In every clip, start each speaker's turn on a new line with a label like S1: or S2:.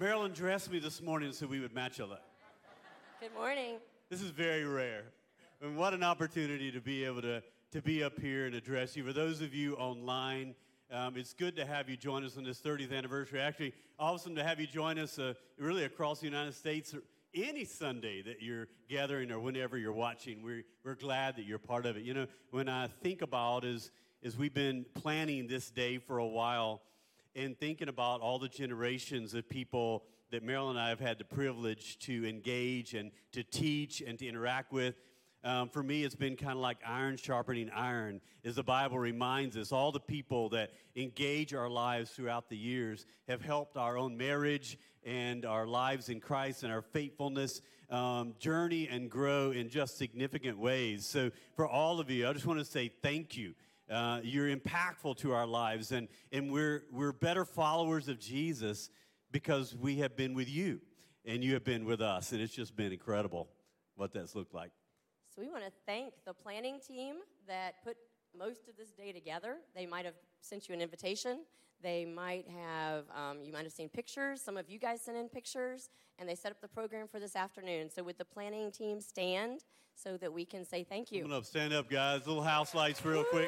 S1: Marilyn dressed me this morning so we would match a lot.
S2: Good morning.
S1: This is very rare. And what an opportunity to be able to be up here and address you. For those of you online, it's good to have you join us on this 30th anniversary. Actually, awesome to have you join us really across the United States any Sunday that you're gathering or whenever you're watching. We're glad that you're part of it. You know, when I think about as we've been planning this day for a while and thinking about all the generations of people that Marilyn and I have had the privilege to engage and to teach and to interact with, for me, it's been kind of like iron sharpening iron, as the Bible reminds us. All the people that engage our lives throughout the years have helped our own marriage and our lives in Christ and our faithfulness journey and grow in just significant ways. So for all of you, I just want to say thank you. You're impactful to our lives, and we're better followers of Jesus because we have been with you, and you have been with us, and it's just been incredible what that's looked like.
S2: So we want to thank the planning team that put most of this day together. They might have sent you an invitation. They might have, you might have seen pictures. Some of you guys sent in pictures, and they set up the program for this afternoon. So would the planning team stand so that we can say thank you?
S1: Come on up, stand up, guys. Little house lights real quick.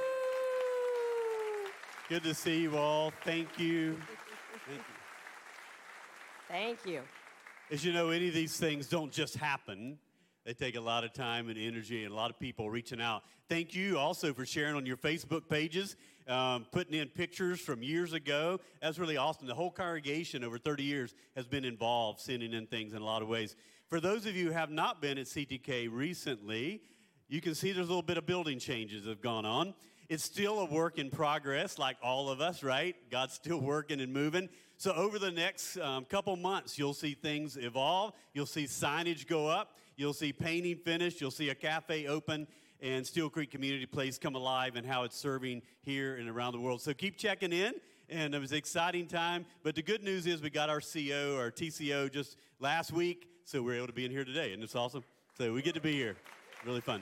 S1: Good to see you all. Thank you. Thank you.
S2: Thank you.
S1: As you know, any of these things don't just happen. They take a lot of time and energy and a lot of people reaching out. Thank you also for sharing on your Facebook pages, putting in pictures from years ago. That's really awesome. The whole congregation over 30 years has been involved, sending in things in a lot of ways. For those of you who have not been at CTK recently, you can see there's a little bit of building changes that have gone on. It's still a work in progress, like all of us, right? God's still working and moving. So over the next couple months, you'll see things evolve. You'll see signage go up. You'll see painting finished. You'll see a cafe open and Steel Creek Community Place come alive and how it's serving here and around the world. So keep checking in, and it was an exciting time. But the good news is we got our CO, our TCO, just last week, so we're able to be in here today. Isn't this awesome? So we get to be here. Really fun.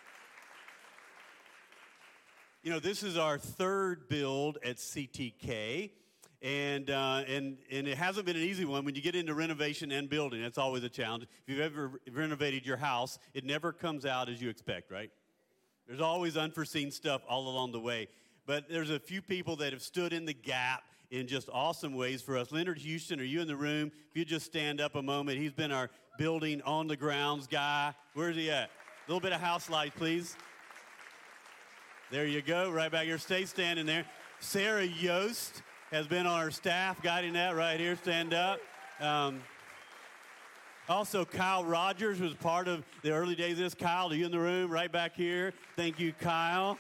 S1: You know, this is our third build at CTK. And it hasn't been an easy one. When you get into renovation and building, that's always a challenge. If you've ever renovated your house, it never comes out as you expect, right? There's always unforeseen stuff all along the way. But there's a few people that have stood in the gap in just awesome ways for us. Leonard Houston, are you in the room? If you just stand up a moment. He's been our building on the grounds guy. Where's he at? A little bit of house light, please. There you go, right back here. Stay standing there. Sarah Yost has been on our staff guiding that right here. Stand up. Also, Kyle Rogers was part of the early days of this. Kyle, are you in the room? Right back here. Thank you, Kyle.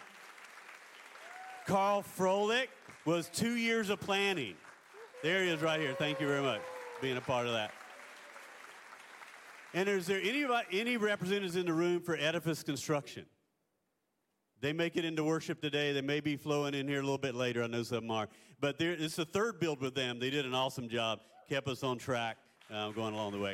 S1: Carl Froelich was 2 years of planning. There he is right here. Thank you very much for being a part of that. And is there any representatives in the room for Edifice Construction? They make it into worship today. They may be flowing in here a little bit later. I know some are. But it's the third build with them. They did an awesome job, kept us on track going along the way.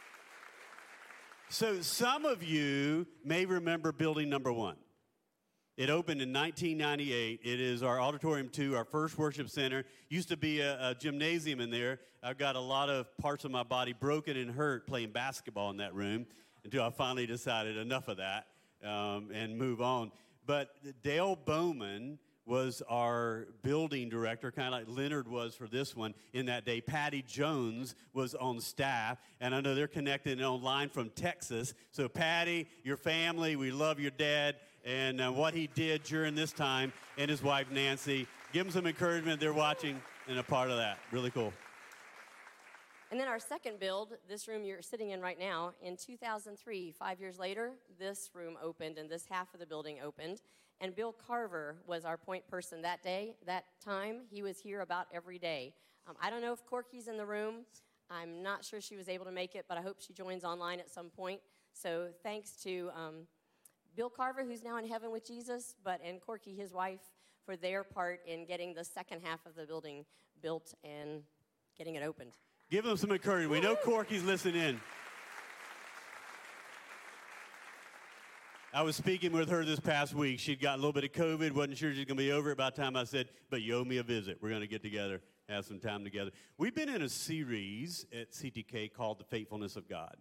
S1: So some of you may remember building number one. It opened in 1998. It is our Auditorium 2, our first worship center. Used to be a gymnasium in there. I've got a lot of parts of my body broken and hurt playing basketball in that room until I finally decided enough of that and move on. But Dale Bowman was our building director, kind of like Leonard was for this one in that day. Patty Jones was on staff, and I know they're connected online from Texas. So Patty, your family, we love your dad and what he did during this time, and his wife Nancy. Give them some encouragement. They're watching and a part of that. Really cool.
S2: And then our second build, this room you're sitting in right now, in 2003, 5 years later, this room opened and this half of the building opened. And Bill Carver was our point person that day, that time. He was here about every day. I don't know if Corky's in the room. I'm not sure she was able to make it, but I hope she joins online at some point. So thanks to Bill Carver, who's now in heaven with Jesus, and Corky, his wife, for their part in getting the second half of the building built and getting it opened.
S1: Give them some encouragement. We know Corky's listening in. I was speaking with her this past week. She'd got a little bit of COVID, wasn't sure she was going to be over it by the time I said, but you owe me a visit. We're going to get together have some time together. We've been in a series at CTK called The Faithfulness of God.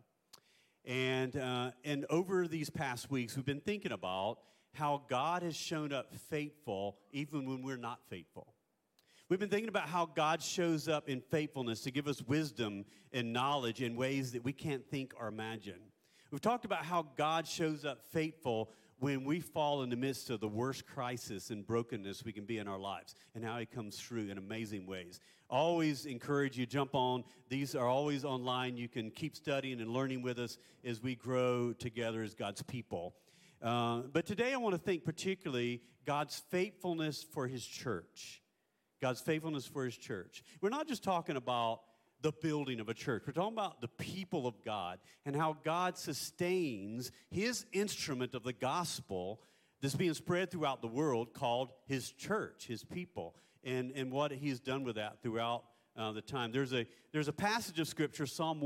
S1: And over these past weeks, we've been thinking about how God has shown up faithful even when we're not faithful. We've been thinking about how God shows up in faithfulness to give us wisdom and knowledge in ways that we can't think or imagine. We've talked about how God shows up faithful when we fall in the midst of the worst crisis and brokenness we can be in our lives, and how he comes through in amazing ways. Always encourage you, jump on. These are always online. You can keep studying and learning with us as we grow together as God's people. But today I want to think particularly God's faithfulness for his church. God's faithfulness for his church. We're not just talking about the building of a church. We're talking about the people of God and how God sustains his instrument of the gospel that's being spread throughout the world called his church, his people, and what he's done with that throughout the time. There's a passage of Scripture, Psalm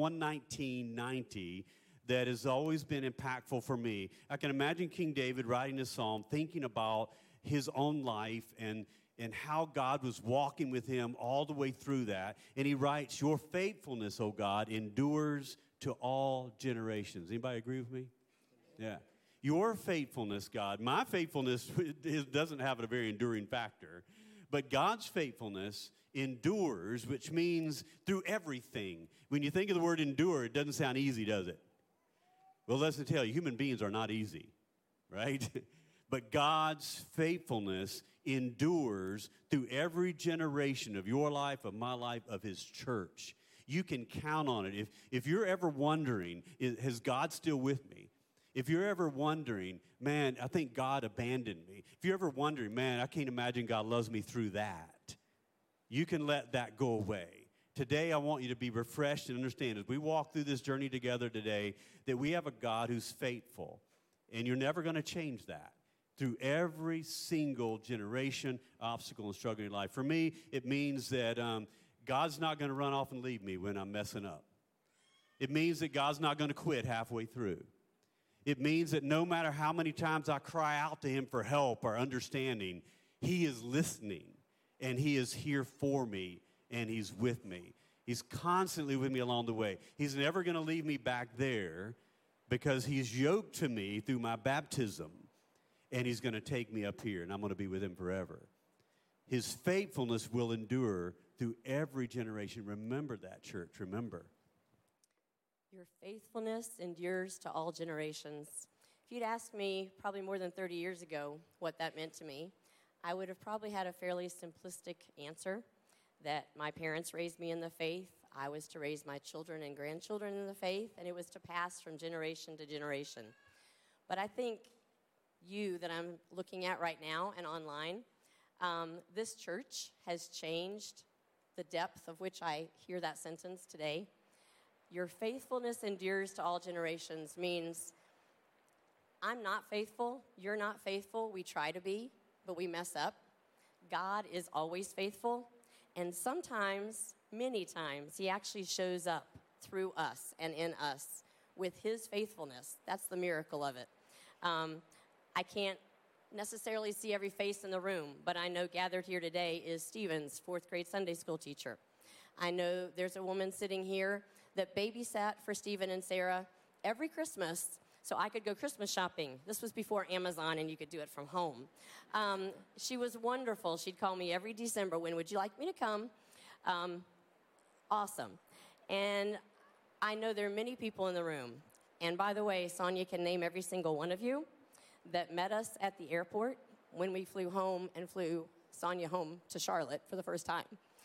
S1: 119:90, that has always been impactful for me. I can imagine King David writing this psalm, thinking about his own life and how God was walking with him all the way through that. And he writes, your faithfulness, O God, endures to all generations. Anybody agree with me? Yeah. Your faithfulness, God. My faithfulness doesn't have a very enduring factor. But God's faithfulness endures, which means through everything. When you think of the word endure, it doesn't sound easy, does it? Well, let's tell you, human beings are not easy, right? But God's faithfulness endures through every generation of your life, of my life, of his church. You can count on it. If you're ever wondering, has God still with me? If you're ever wondering, man, I think God abandoned me. If you're ever wondering, man, I can't imagine God loves me through that, you can let that go away. Today, I want you to be refreshed and understand as we walk through this journey together today that we have a God who's faithful, and you're never going to change that. Through every single generation, obstacle, and struggle in life. For me, it means that God's not going to run off and leave me when I'm messing up. It means that God's not going to quit halfway through. It means that no matter how many times I cry out to him for help or understanding, he is listening, and he is here for me, and he's with me. He's constantly with me along the way. He's never going to leave me back there because he's yoked to me through my baptism. And he's going to take me up here, and I'm going to be with him forever. His faithfulness will endure through every generation. Remember that, church. Remember.
S2: Your faithfulness endures to all generations. If you'd asked me probably more than 30 years ago what that meant to me, I would have probably had a fairly simplistic answer, that my parents raised me in the faith, I was to raise my children and grandchildren in the faith, and it was to pass from generation to generation. But I think you that I'm looking at right now and online, this church has changed the depth of which I hear that sentence today. Your faithfulness endures to all generations means I'm not faithful, you're not faithful, we try to be, but we mess up. God is always faithful, and sometimes, many times, he actually shows up through us and in us with his faithfulness. That's the miracle of it. I can't necessarily see every face in the room, but I know gathered here today is Stephen's fourth grade Sunday school teacher. I know there's a woman sitting here that babysat for Stephen and Sarah every Christmas so I could go Christmas shopping. This was before Amazon and you could do it from home. She was wonderful. She'd call me every December, when would you like me to come? Awesome. And I know there are many people in the room. And by the way, Sonia can name every single one of you that met us at the airport when we flew home and flew Sonia home to Charlotte for the first time.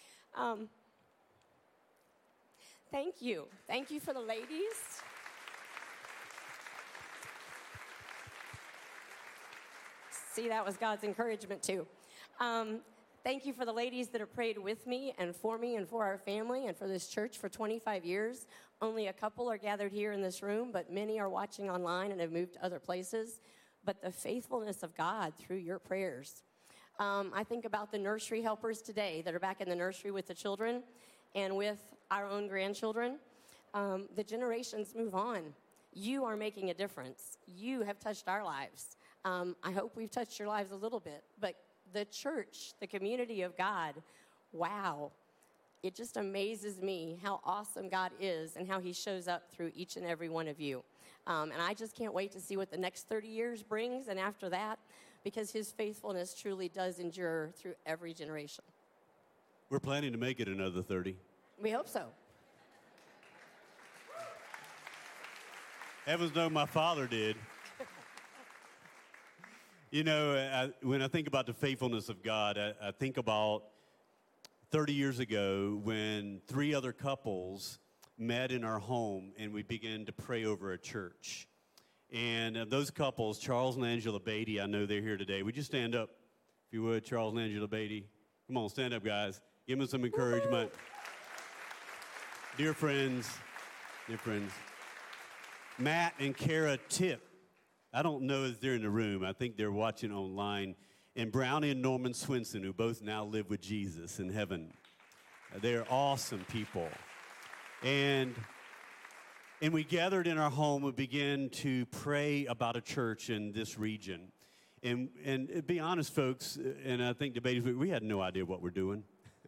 S2: Thank you. Thank you for the ladies. See, that was God's encouragement too. Thank you for the ladies that have prayed with me and for our family and for this church for 25 years. Only a couple are gathered here in this room, but many are watching online and have moved to other places. But the faithfulness of God through your prayers. I think about the nursery helpers today that are back in the nursery with the children and with our own grandchildren. The generations move on. You are making a difference. You have touched our lives. I hope we've touched your lives a little bit, but the church, the community of God, wow. it just amazes me how awesome God is and how he shows up through each and every one of you. And I just can't wait to see what the next 30 years brings and after that, because his faithfulness truly does endure through every generation.
S1: We're planning to make it another 30.
S2: We hope so.
S1: Heavens know my father did. You know, when I think about the faithfulness of God, I think about 30 years ago when 3 other couples met in our home and we began to pray over a church. And those couples, Charles and Angela Beatty, I know they're here today. Would you stand up, if you would, Charles and Angela Beatty? Come on, stand up, guys. Give them some encouragement. Dear friends, Matt and Kara Tip. I don't know if they're in the room. I think they're watching online. And Brownie and Norman Swinson, who both now live with Jesus in heaven. They're awesome people. And we gathered in our home and began to pray about a church in this region. And to be honest, folks, and I think debaters, we had no idea what we're doing.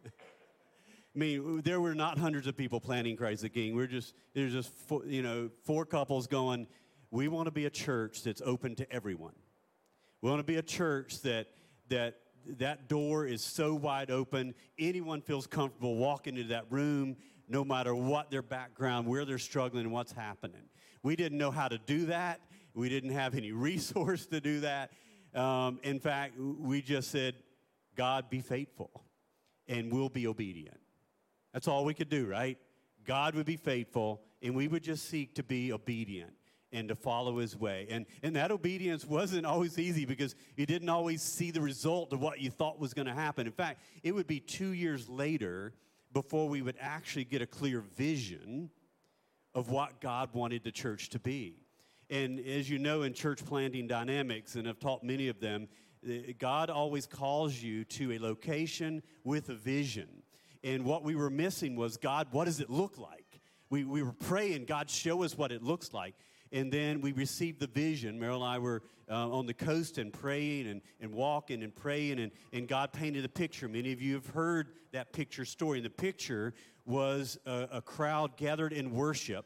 S1: I mean, there were not hundreds of people planning Christ the King. There's just 4 couples going, we want to be a church that's open to everyone. We want to be a church that door is so wide open, anyone feels comfortable walking into that room, no matter what their background, where they're struggling, and what's happening. We didn't know how to do that. We didn't have any resource to do that. In fact, we just said, God, be faithful, and we'll be obedient. That's all we could do, right? God would be faithful, and we would just seek to be obedient and to follow his way. And that obedience wasn't always easy because you didn't always see the result of what you thought was going to happen. In fact, it would be 2 years later before we would actually get a clear vision of what God wanted the church to be. And as you know, in church planting dynamics, and I've taught many of them, God always calls you to a location with a vision. And what we were missing was, God, what does it look like? We were praying, God, show us what it looks like. And then we received the vision. Meryl and I were on the coast and praying and walking and praying, and God painted a picture. Many of you have heard that picture story. And the picture was a crowd gathered in worship,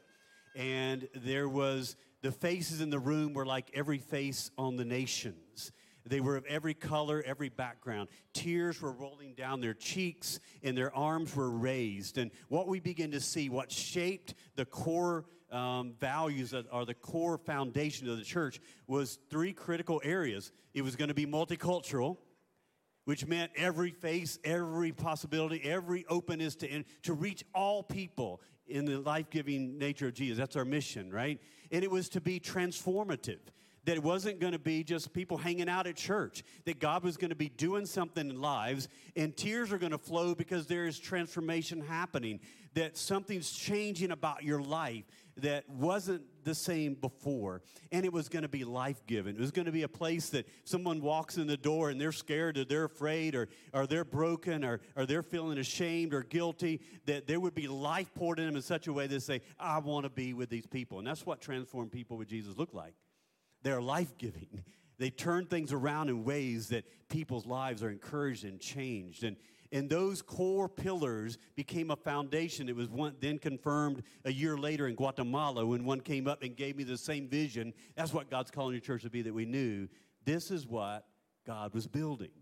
S1: and there was the faces in the room were like every face on the nations. They were of every color, every background. Tears were rolling down their cheeks, and their arms were raised. And what we begin to see, what shaped the core values that are the core foundation of the church, was 3 critical areas. It was going to be multicultural, which meant every face, every possibility, every openness to reach all people in the life-giving nature of Jesus. That's our mission, right? And it was to be transformative. That it wasn't going to be just people hanging out at church, that God was going to be doing something in lives, and tears are going to flow because there is transformation happening, that something's changing about your life that wasn't the same before, and it was going to be life-giving. It was going to be a place that someone walks in the door and they're scared or they're afraid or they're broken or they're feeling ashamed or guilty, that there would be life poured in them in such a way that they say, I want to be with these people. And that's what transformed people with Jesus look like. They're life-giving. They turn things around in ways that people's lives are encouraged and changed. And those core pillars became a foundation. It was then confirmed a year later in Guatemala when one came up and gave me the same vision. That's what God's calling your church to be, that we knew this is what God was building.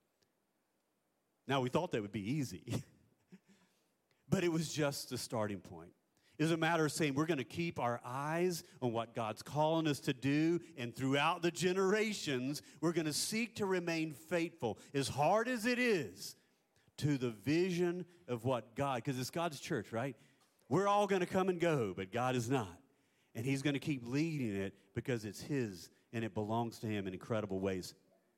S1: Now, we thought that would be easy, but it was just the starting point. It was a matter of saying we're going to keep our eyes on what God's calling us to do, and throughout the generations, we're going to seek to remain faithful, as hard as it is, to the vision of what God, because it's God's church, right? We're all going to come and go, but God is not. And he's going to keep leading it because it's his and it belongs to him in incredible ways.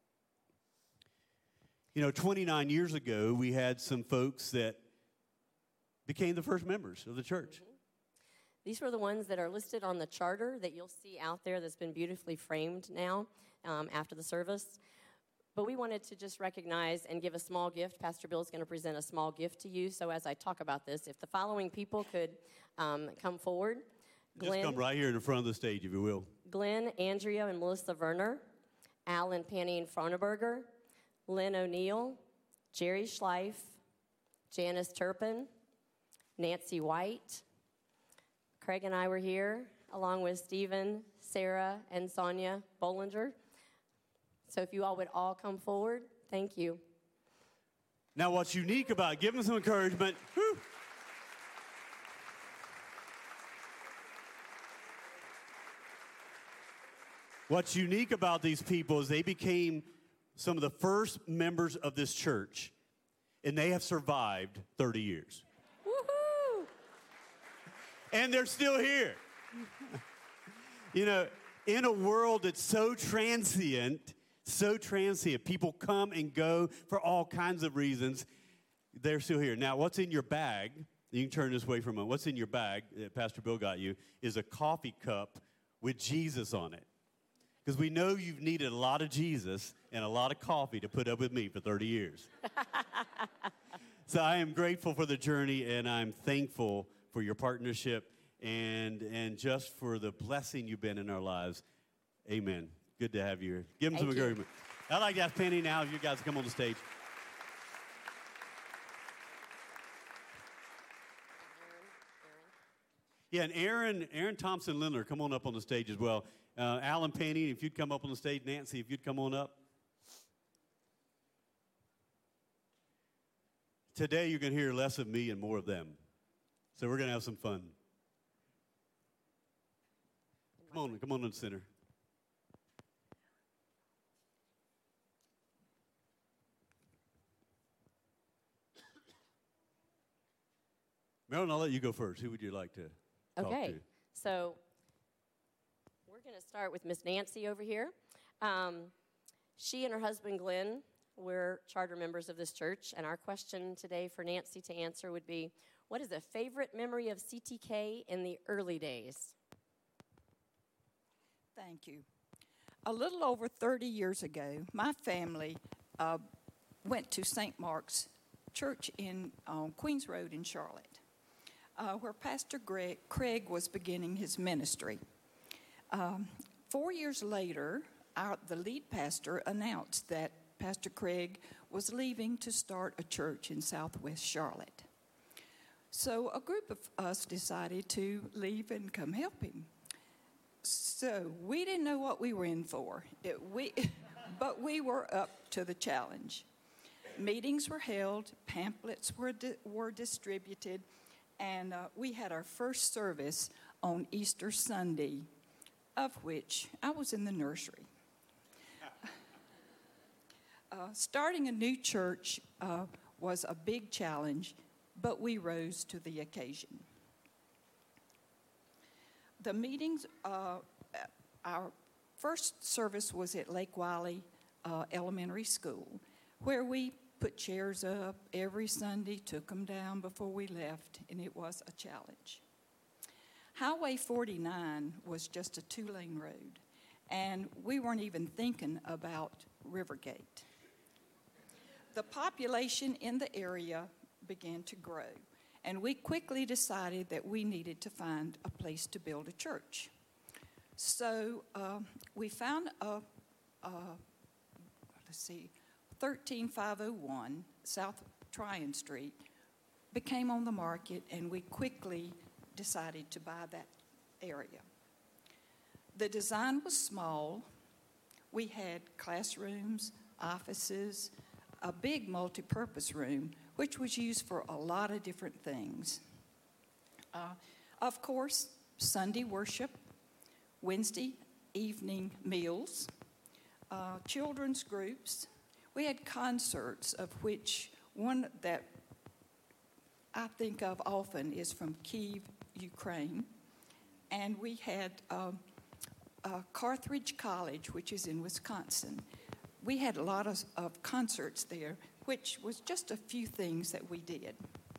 S1: 29 years ago, we had some folks that became the first members of the church.
S2: Mm-hmm. These were the ones that are listed on the charter that you'll see out there that's been beautifully framed now after the service. But we wanted to just recognize and give a small gift. Pastor Bill is going to present a small gift to you. So as I talk about this, if the following people could come forward.
S1: Glenn, just come right here in the front of the stage, if you will.
S2: Glenn, Andrea, and Melissa Werner, Alan Panning Froneberger, Lynn O'Neill, Jerry Schleif, Janice Turpin, Nancy White. Craig and I were here, along with Stephen, Sarah, and Sonia Bollinger. So if you all would all come forward, thank you.
S1: Now, what's unique about it, give them some encouragement. Whew. What's unique about these people is they became some of the first members of this church, and they have survived 30 years.
S2: Woohoo!
S1: And they're still here. You know, in a world that's so transient, people come and go for all kinds of reasons, they're still here. Now, what's in your bag, you can turn this way for a moment, what's in your bag that Pastor Bill got you is a coffee cup with Jesus on it. Because we know you've needed a lot of Jesus and a lot of coffee to put up with me for 30 years. So I am grateful for the journey, and I'm thankful for your partnership and just for the blessing you've been in our lives. Amen. Good to have you here. Give them some encouragement. I'd like to ask Penny now if you guys come on the stage. Yeah, and Aaron Thompson-Lindler, come on up on the stage as well. Alan Penny, if you'd come up on the stage. Nancy, if you'd come on up. Today, you're going to hear less of me and more of them. So we're going to have some fun. Come on to the center. Marilyn, I'll let you go first. Who would you like to talk to?
S2: Okay, so we're going to start with Miss Nancy over here. She and her husband, Glenn, were charter members of this church, and our question today for Nancy to answer would be, what is a favorite memory of CTK in the early days?
S3: Thank you. A little over 30 years ago, my family went to St. Mark's Church on Queens Road in Charlotte, where Pastor Craig was beginning his ministry. 4 years later, the lead pastor announced that Pastor Craig was leaving to start a church in Southwest Charlotte. So a group of us decided to leave and come help him. So we didn't know what we were in for, but we were up to the challenge. Meetings were held, pamphlets were distributed, and we had our first service on Easter Sunday, of which I was in the nursery. Starting a new church was a big challenge, but we rose to the occasion. The meetings, our first service was at Lake Wiley Elementary School, where we put chairs up every Sunday, took them down before we left, and it was a challenge. Highway 49 was just a two-lane road, and we weren't even thinking about Rivergate. The population in the area began to grow, and we quickly decided that we needed to find a place to build a church. So we found 13501 South Tryon Street became on the market, and we quickly decided to buy that area. The design was small. We had classrooms, offices, a big multi-purpose room, which was used for a lot of different things. Of course, Sunday worship, Wednesday evening meals, children's groups. We had concerts, of which one that I think of often is from Kyiv, Ukraine. And we had Carthage College, which is in Wisconsin. We had a lot of concerts there, which was just a few things that we did.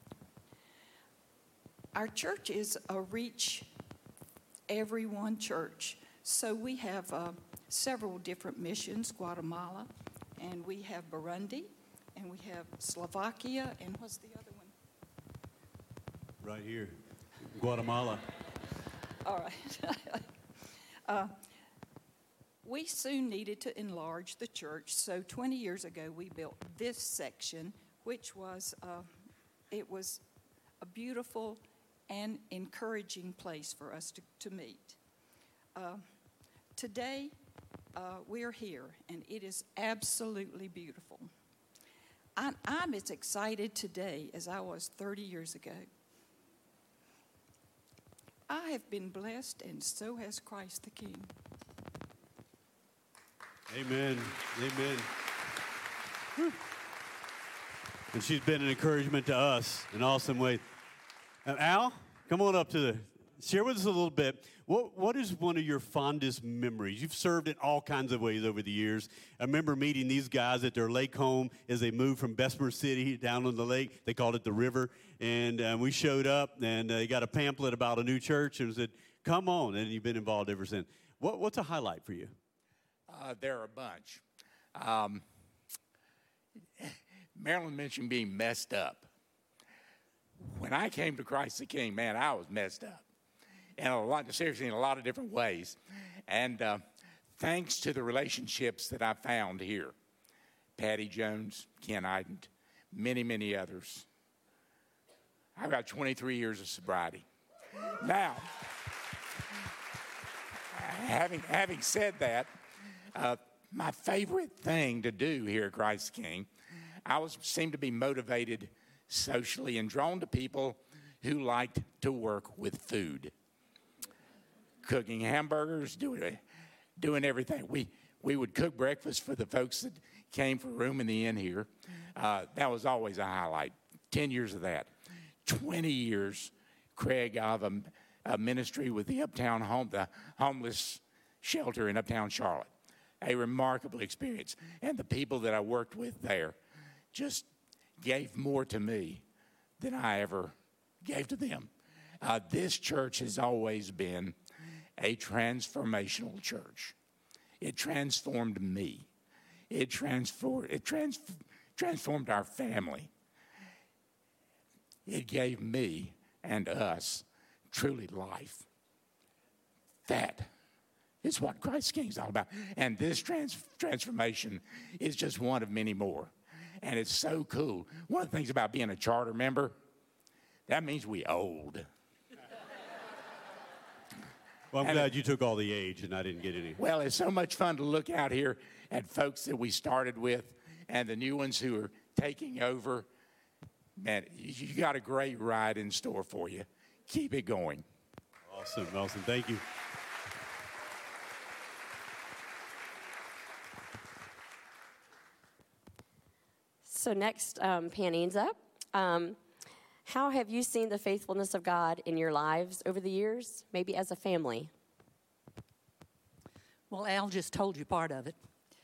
S3: Our church is a reach everyone church, so we have several different missions, Guatemala, and we have Burundi, and we have Slovakia, and what's the other one?
S1: Right here, Guatemala.
S3: All right. We soon needed to enlarge the church, so 20 years ago we built this section, which was it was a beautiful and encouraging place for us to meet. Today, we're here, and it is absolutely beautiful. I'm as excited today as I was 30 years ago. I have been blessed, and so has Christ the King.
S1: Amen. Amen. Whew. And she's been an encouragement to us in an awesome way. Al, come on up share with us a little bit. What is one of your fondest memories? You've served in all kinds of ways over the years. I remember meeting these guys at their lake home as they moved from Bessemer City down on the lake. They called it the river. And we showed up, and they got a pamphlet about a new church and said, come on. And you've been involved ever since. What's a highlight for you?
S4: There are a bunch. Marilyn mentioned being messed up. When I came to Christ the King, man, I was messed up. And seriously, in a lot of different ways. And thanks to the relationships that I found here, Patty Jones, Ken Ident, many, many others, I've got 23 years of sobriety. Now, having said that, my favorite thing to do here at Christ the King, seemed to be motivated socially and drawn to people who liked to work with food. Cooking hamburgers, doing everything. We would cook breakfast for the folks that came for room in the inn here. That was always a highlight. 10 years of that. 20 years, Craig, of a ministry with the the homeless shelter in Uptown Charlotte. A remarkable experience. And the people that I worked with there just gave more to me than I ever gave to them. This church has always been a transformational church. It transformed me. It transformed our family. It gave me and us truly life. That is what Christ King is all about. And this transformation is just one of many more. And it's so cool. One of the things about being a charter member, that means we old.
S1: Well, I'm glad you took all the age and I didn't get any.
S4: Well, it's so much fun to look out here at folks that we started with and the new ones who are taking over. Man, you got a great ride in store for you. Keep it going.
S1: Awesome. Thank you.
S2: So next, Panine's up. How have you seen the faithfulness of God in your lives over the years, maybe as a family?
S5: Well, Al just told you part of it.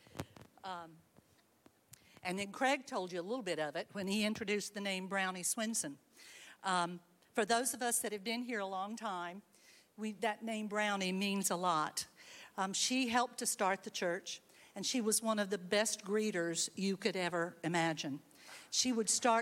S5: And then Craig told you a little bit of it when he introduced the name Brownie Swinson. For those of us that have been here a long time, that name Brownie means a lot. She helped to start the church, and she was one of the best greeters you could ever imagine. She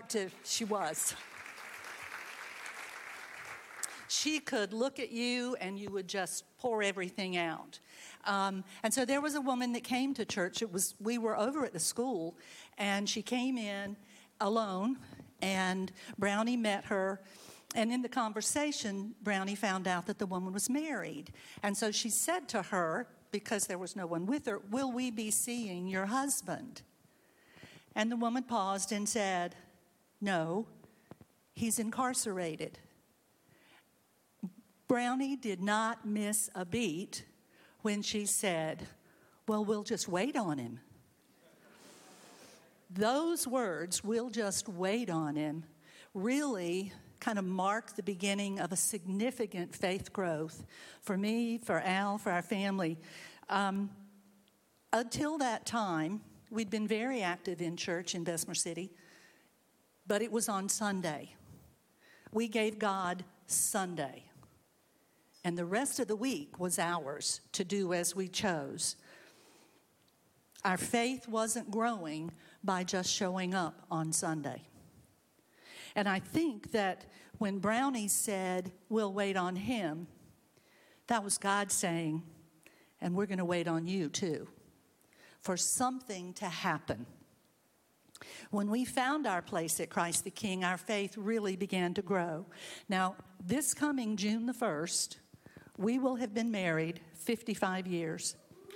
S5: could look at you and you would just pour everything out. And so there was a woman that came to church. We were over at the school, and she came in alone, and Brownie met her. And in the conversation, Brownie found out that the woman was married. And so she said to her, because there was no one with her, "Will we be seeing your husband?" And the woman paused and said, "No, he's incarcerated." Brownie did not miss a beat when she said, "Well, we'll just wait on him." Those words, "we'll just wait on him," really kind of mark the beginning of a significant faith growth for me, for Al, for our family. Until that time, we'd been very active in church in Bessemer City, but it was on Sunday. We gave God Sunday. And the rest of the week was ours to do as we chose. Our faith wasn't growing by just showing up on Sunday. And I think that when Brownie said, "We'll wait on him," that was God saying, "And we're going to wait on you too," for something to happen. When we found our place at Christ the King, our faith really began to grow. Now, this coming June the 1st, we will have been married 55 years.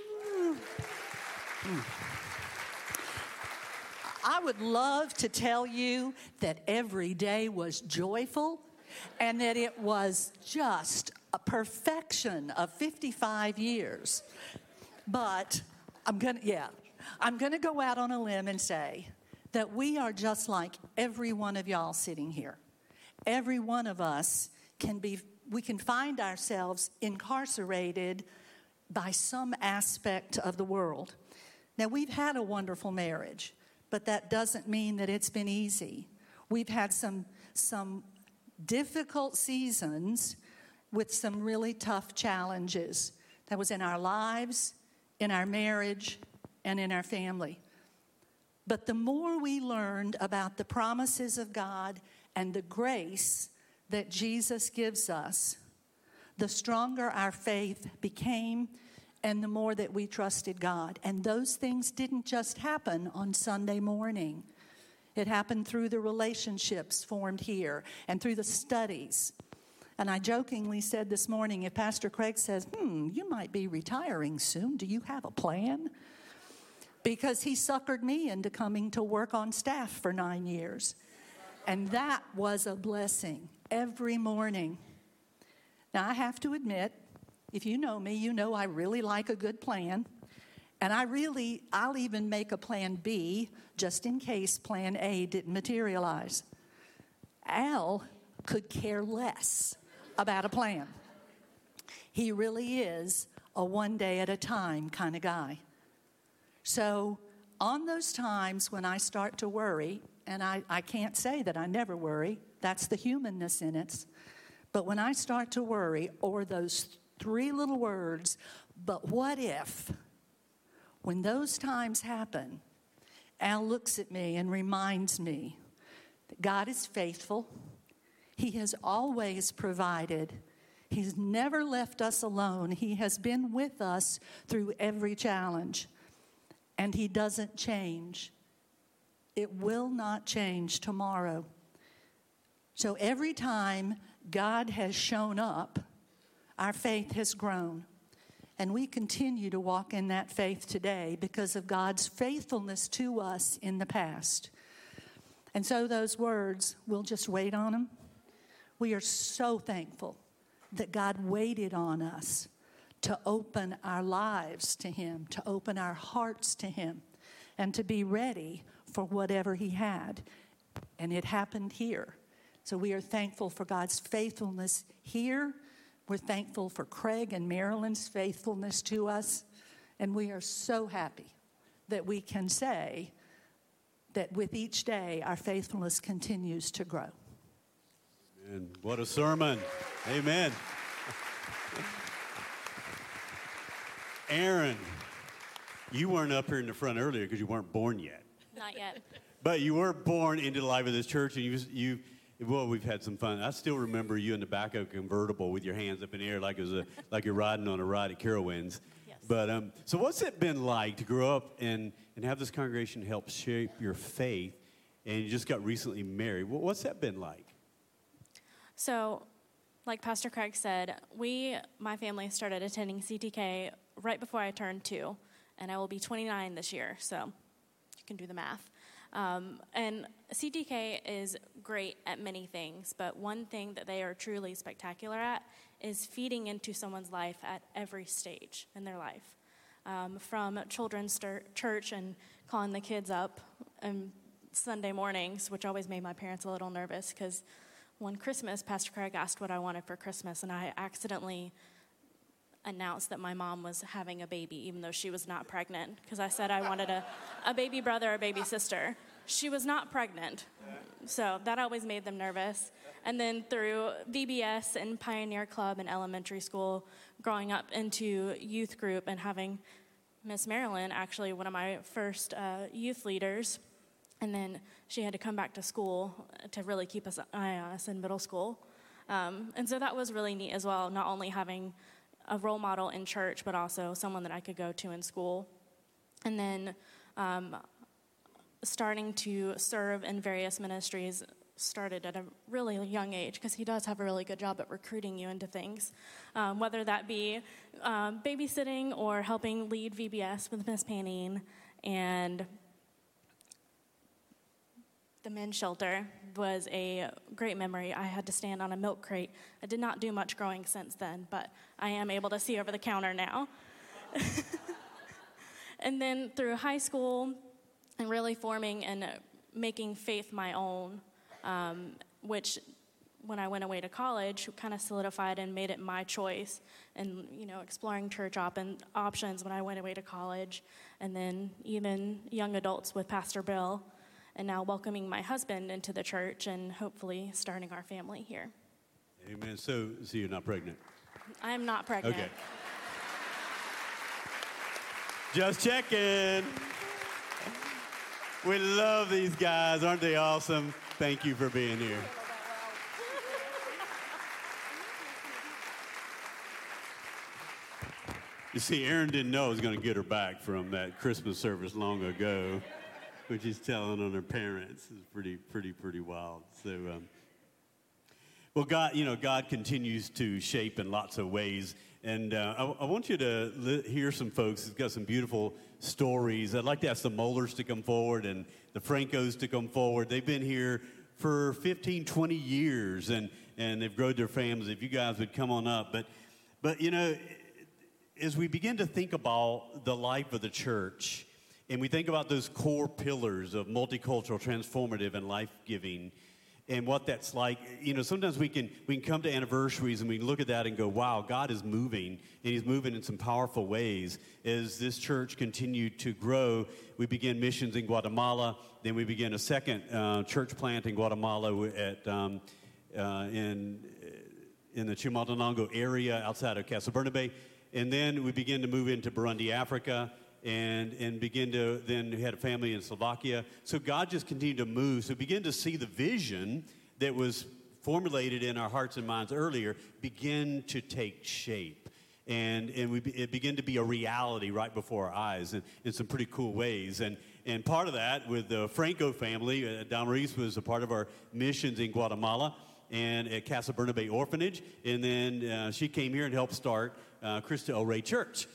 S5: I would love to tell you that every day was joyful and that it was just a perfection of 55 years. But I'm going to go out on a limb and say that we are just like every one of y'all sitting here. Every one of us we can find ourselves incarcerated by some aspect of the world. Now, we've had a wonderful marriage, but that doesn't mean that it's been easy. We've had some difficult seasons with some really tough challenges that was in our lives, in our marriage, and in our family. But the more we learned about the promises of God and the grace that Jesus gives us, the stronger our faith became and the more that we trusted God. And those things didn't just happen on Sunday morning. It happened through the relationships formed here and through the studies. And I jokingly said this morning, if Pastor Craig says, you might be retiring soon, do you have a plan? Because he suckered me into coming to work on staff for 9 years. And that was a blessing every morning. Now, I have to admit, if you know me, you know I really like a good plan. And I'll even make a plan B just in case plan A didn't materialize. Al could care less about a plan. He really is a one day at a time kind of guy. So on those times when I start to worry, and I can't say that I never worry, that's the humanness in it. But when I start to worry, or those 3 little words, but what if? When those times happen, Al looks at me and reminds me that God is faithful. He has always provided. He's never left us alone. He has been with us through every challenge. And he doesn't change. It will not change tomorrow. So every time God has shown up, our faith has grown. And we continue to walk in that faith today because of God's faithfulness to us in the past. And so those words, we'll just wait on them. We are so thankful that God waited on us to open our lives to him, to open our hearts to him, and to be ready for whatever he had. And it happened here. So we are thankful for God's faithfulness here. We're thankful for Craig and Marilyn's faithfulness to us. And we are so happy that we can say that with each day, our faithfulness continues to grow.
S1: And what a sermon. Amen. Aaron, you weren't up here in the front earlier because you weren't born yet.
S6: Not yet.
S1: But you were born into the life of this church, and well, we've had some fun. I still remember you in the back of a convertible with your hands up in the air like like you're riding on a ride at Carowinds.
S6: Yes.
S1: But so what's it been like to grow up and have this congregation help shape your faith, and you just got recently married? What's that been like?
S6: So, like Pastor Craig said, my family started attending CTK right before I turned 2, and I will be 29 this year, so you can do the math. And CTK is great at many things, but one thing that they are truly spectacular at is feeding into someone's life at every stage in their life. From children's church and calling the kids up on Sunday mornings, which always made my parents a little nervous because one Christmas, Pastor Craig asked what I wanted for Christmas, and I accidentally announced that my mom was having a baby, even though she was not pregnant, because I said I wanted a baby brother or baby sister. She was not pregnant, so that always made them nervous. And then through VBS and Pioneer Club in elementary school, growing up into youth group and having Miss Marilyn, actually one of my first youth leaders, and then she had to come back to school to really keep an eye on us in middle school. And so that was really neat as well, not only having a role model in church, but also someone that I could go to in school. And then starting to serve in various ministries started at a really young age, because he does have a really good job at recruiting you into things, whether that be babysitting or helping lead VBS with Miss Panning, and the men's shelter was a great memory. I had to stand on a milk crate. I did not do much growing since then, but I am able to see over the counter now. And then through high school and really forming and making faith my own, which when I went away to college kind of solidified and made it my choice, and exploring church options when I went away to college, and then even young adults with Pastor Bill, and now welcoming my husband into the church and hopefully starting our family here.
S1: Amen. So you're not pregnant?
S6: I am not pregnant.
S1: Okay. Just checking. We love these guys. Aren't they awesome? Thank you for being here. You see, Aaron didn't know I was going to get her back from that Christmas service long ago, which he's telling on her parents. Is pretty wild. So, well, God continues to shape in lots of ways. And I want you to hear some folks who've got some beautiful stories. I'd like to ask the Mollers to come forward and the Francos to come forward. They've been here for 15, 20 years, and they've grown their families. If you guys would come on up. But as we begin to think about the life of the church, and we think about those core pillars of multicultural, transformative, and life-giving, and what that's like, sometimes we can come to anniversaries and we can look at that and go, wow, God is moving, and he's moving in some powerful ways. As this church continued to grow, we began missions in Guatemala, then we began a second church plant in Guatemala in the Chimaltenango area outside of Casa Bernabe, and then we began to move into Burundi, Africa, and begin to, then we had a family in Slovakia. So God just continued to move. So begin to see the vision that was formulated in our hearts and minds earlier begin to take shape. And it began to be a reality right before our eyes in some pretty cool ways. And part of that with the Franco family, Damaris was a part of our missions in Guatemala and at Casa Bernabe Orphanage. And then she came here and helped start Cristo El Rey Church.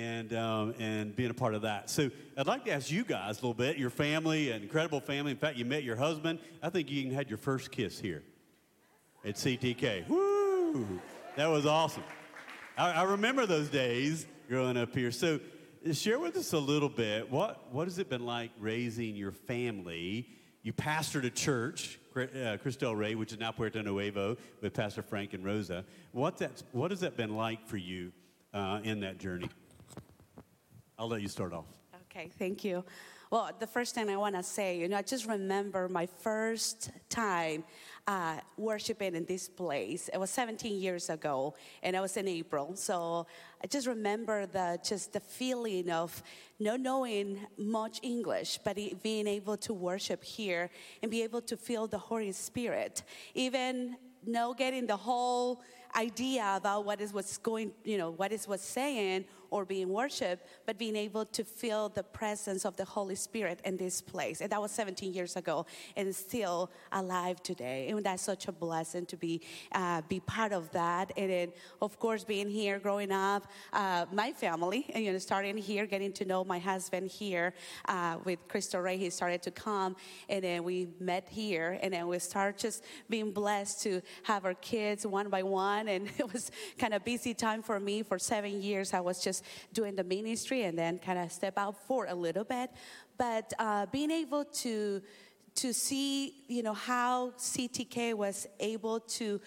S1: And being a part of that. So I'd like to ask you guys a little bit, your family, an incredible family. In fact, you met your husband. I think you even had your first kiss here at CTK. Woo! That was awesome. I remember those days growing up here. So share with us a little bit, what has it been like raising your family? You pastored a church, Cristo El Rey, which is now Puerto Nuevo, with Pastor Frank and Rosa. What has that been like for you in that journey? I'll let you start off.
S7: Okay, thank you. Well, the first thing I want to say, I just remember my first time worshiping in this place. It was 17 years ago, and it was in April. So I just remember the feeling of not knowing much English, but being able to worship here and be able to feel the Holy Spirit. Even getting the whole idea about what is what's saying or being worshiped, but being able to feel the presence of the Holy Spirit in this place. And that was 17 years ago, and it's still alive today. And that's such a blessing to be part of that. And then, of course, being here, growing up, my family, and starting here, getting to know my husband here with Cristo Rey. He started to come, and then we met here, and then we started just being blessed to have our kids one by one. And it was kind of busy time for me. For 7 years, I was just doing the ministry and then kind of step out for a little bit. But being able to see, how CTK was able to,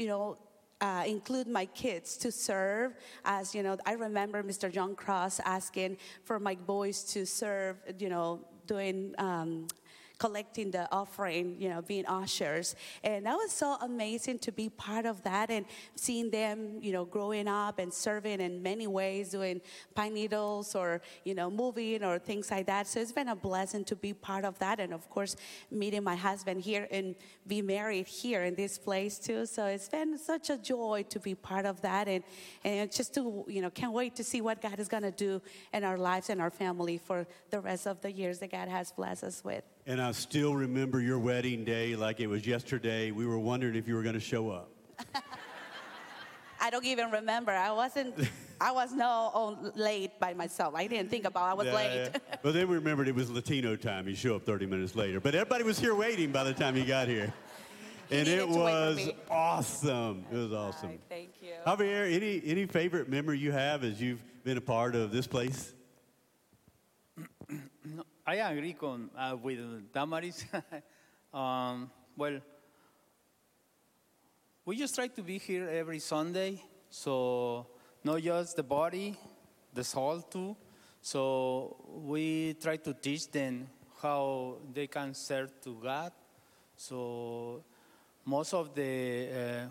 S7: include my kids to serve. As I remember Mr. John Cross asking for my boys to serve, doing collecting the offering, being ushers. And that was so amazing to be part of that and seeing them, growing up and serving in many ways, doing pine needles or, moving or things like that. So it's been a blessing to be part of that. And of course, meeting my husband here and be married here in this place too. So it's been such a joy to be part of that. And just to, can't wait to see what God is going to do in our lives and our family for the rest of the years that God has blessed us with.
S1: And I still remember your wedding day like it was yesterday. We were wondering if you were going to show up.
S7: I don't even remember. I was late by myself. I didn't think about I was late.
S1: Well, then we remembered it was Latino time. You show up 30 minutes later. But everybody was here waiting by the time you got here. And it was awesome. It was awesome.
S7: Right, thank you.
S1: Javier, any favorite memory you have as you've been a part of this place?
S8: I agree with Damaris. Well, we just try to be here every Sunday, so not just the body, the soul too. So we try to teach them how they can serve to God. So most of the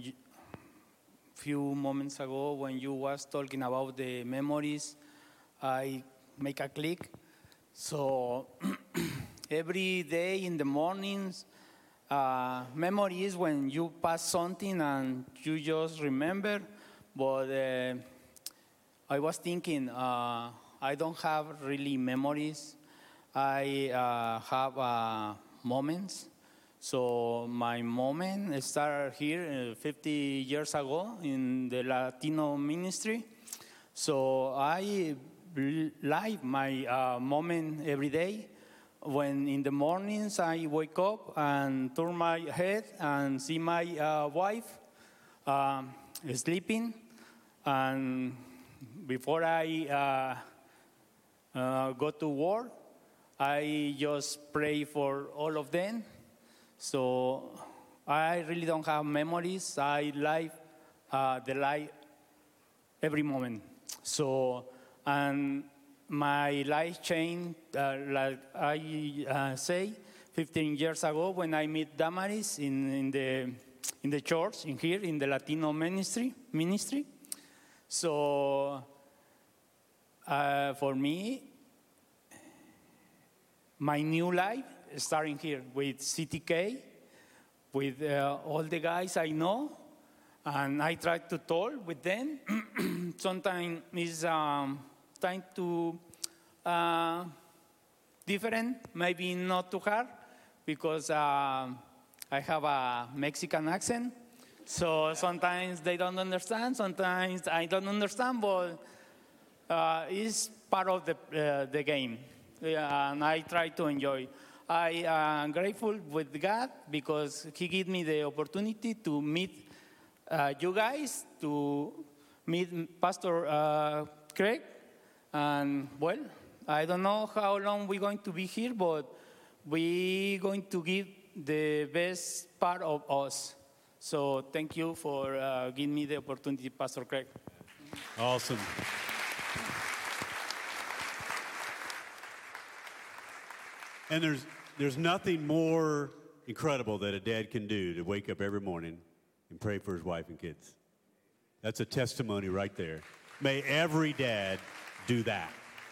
S8: few moments ago when you was talking about the memories, I make a click. So every day in the mornings, memories when you pass something and you just remember. But I was thinking, I don't have really memories. I have moments. So my moment started here 50 years ago in the Latino ministry. So I live my moment every day. When in the mornings I wake up and turn my head and see my wife sleeping, and before I go to work, I just pray for all of them. So I really don't have memories. I live the life every moment. So, and my life changed, like I say, 15 years ago when I met Damaris in the church here in the Latino ministry. So for me, my new life is starting here with CTK, with all the guys I know, and I try to talk with them. Sometimes it's time to different, maybe not too hard, because I have a Mexican accent. So sometimes they don't understand, sometimes I don't understand, but it's part of the game. And I try to enjoy. I am grateful with God because He gave me the opportunity to meet you guys, to meet Pastor Craig. And well, I don't know how long we're going to be here, but we're going to give the best part of us. So thank you for giving me the opportunity, Pastor Craig.
S1: Awesome. And there's nothing more incredible that a dad can do to wake up every morning and pray for his wife and kids. That's a testimony right there. May every dad do that.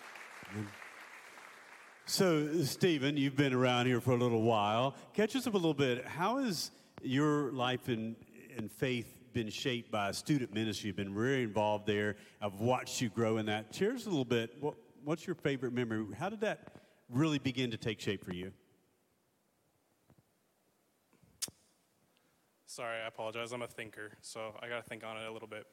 S1: So, Stephen, you've been around here for a little while. Catch us up a little bit. How has your life and faith been shaped by student ministry? You've been very involved there. I've watched you grow in that. Share us a little bit. What's your favorite memory? How did that really begin to take shape for you?
S9: Sorry, I apologize. I'm a thinker, so I got to think on it a little bit.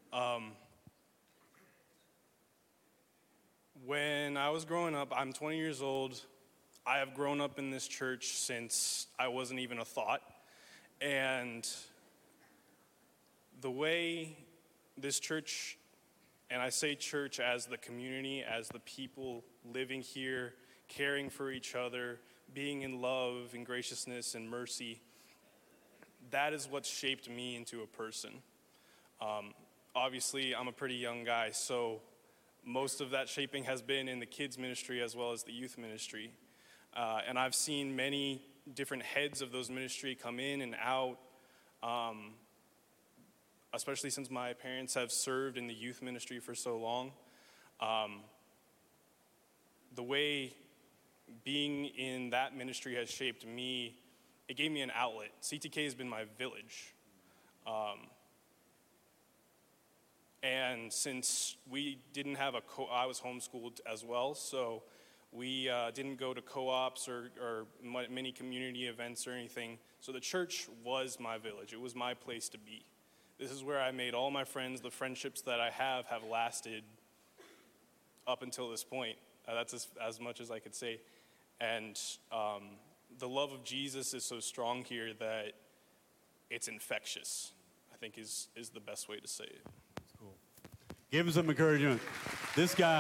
S9: When I was growing up, I'm 20 years old. I have grown up in this church since I wasn't even a thought. And the way this church, and I say church as the community, as the people living here, caring for each other, being in love and graciousness and mercy, that is what shaped me into a person. Obviously, I'm a pretty young guy, so most of that shaping has been in the kids ministry as well as the youth ministry. And I've seen many different heads of those ministry come in and out, especially since my parents have served in the youth ministry for so long. The way being in that ministry has shaped me, it gave me an outlet. CTK has been my village. And since we didn't have I was homeschooled as well, so We didn't go to co-ops or many community events or anything. So the church was my village. It was my place to be. This is where I made all my friends. The friendships that I have lasted up until this point. That's as much as I could say. And the love of Jesus is so strong here that it's infectious, I think is the best way to say it.
S1: That's cool. Give him some encouragement. This guy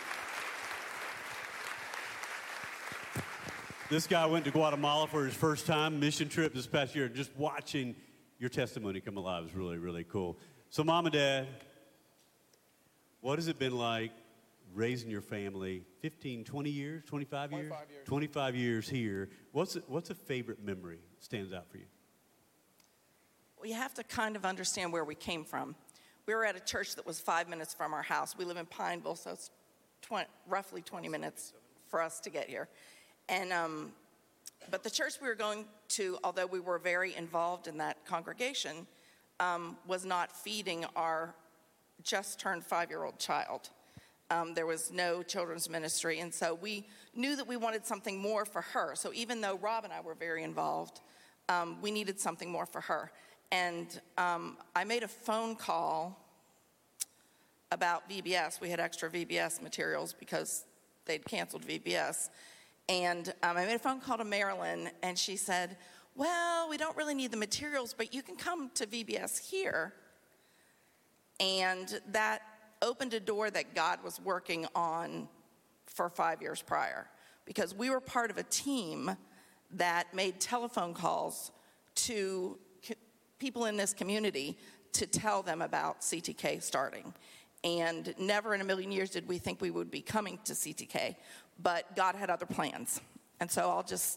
S1: went to Guatemala for his first time, mission trip this past year. Just watching your testimony come alive is really, really cool. So, Mom and Dad, what has it been like raising your family 15, 20 years, 25 years? 25 years here. What's a favorite memory that stands out for you?
S10: Well, you have to kind of understand where we came from. We were at a church that was 5 minutes from our house. We live in Pineville, so it's roughly 20 minutes for us to get here. And but the church we were going to, although we were very involved in that congregation, was not feeding our just turned 5-year-old child. There was no children's ministry, and so we knew that we wanted something more for her. So even though Rob and I were very involved, we needed something more for her. And I made a phone call about VBS. We had extra VBS materials because they'd canceled VBS. And I made a phone call to Marilyn, and she said, well, we don't really need the materials, but you can come to VBS here. And that opened a door that God was working on for 5 years prior, because we were part of a team that made telephone calls to people in this community to tell them about CTK starting. And never in a million years did we think we would be coming to CTK, but God had other plans. And so I'll just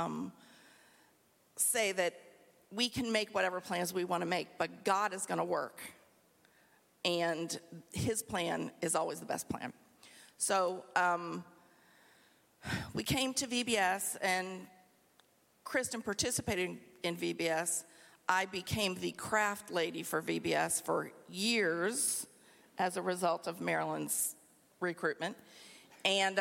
S10: say that we can make whatever plans we want to make, but God is going to work. And his plan is always the best plan. So we came to VBS, and Kristen participated in VBS. I became the craft lady for VBS for years as a result of Marilyn's recruitment. And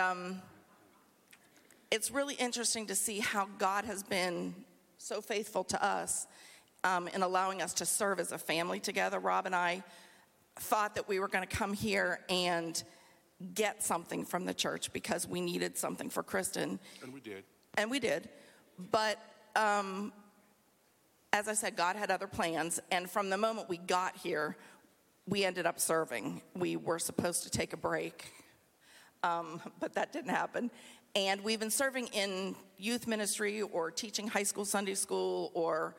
S10: it's really interesting to see how God has been so faithful to us in allowing us to serve as a family together. Rob and I thought that we were going to come here and get something from the church because we needed something for Kristen. And we did. But as I said, God had other plans. And from the moment we got here, we ended up serving. We were supposed to take a break, but that didn't happen. And we've been serving in youth ministry or teaching high school Sunday school, or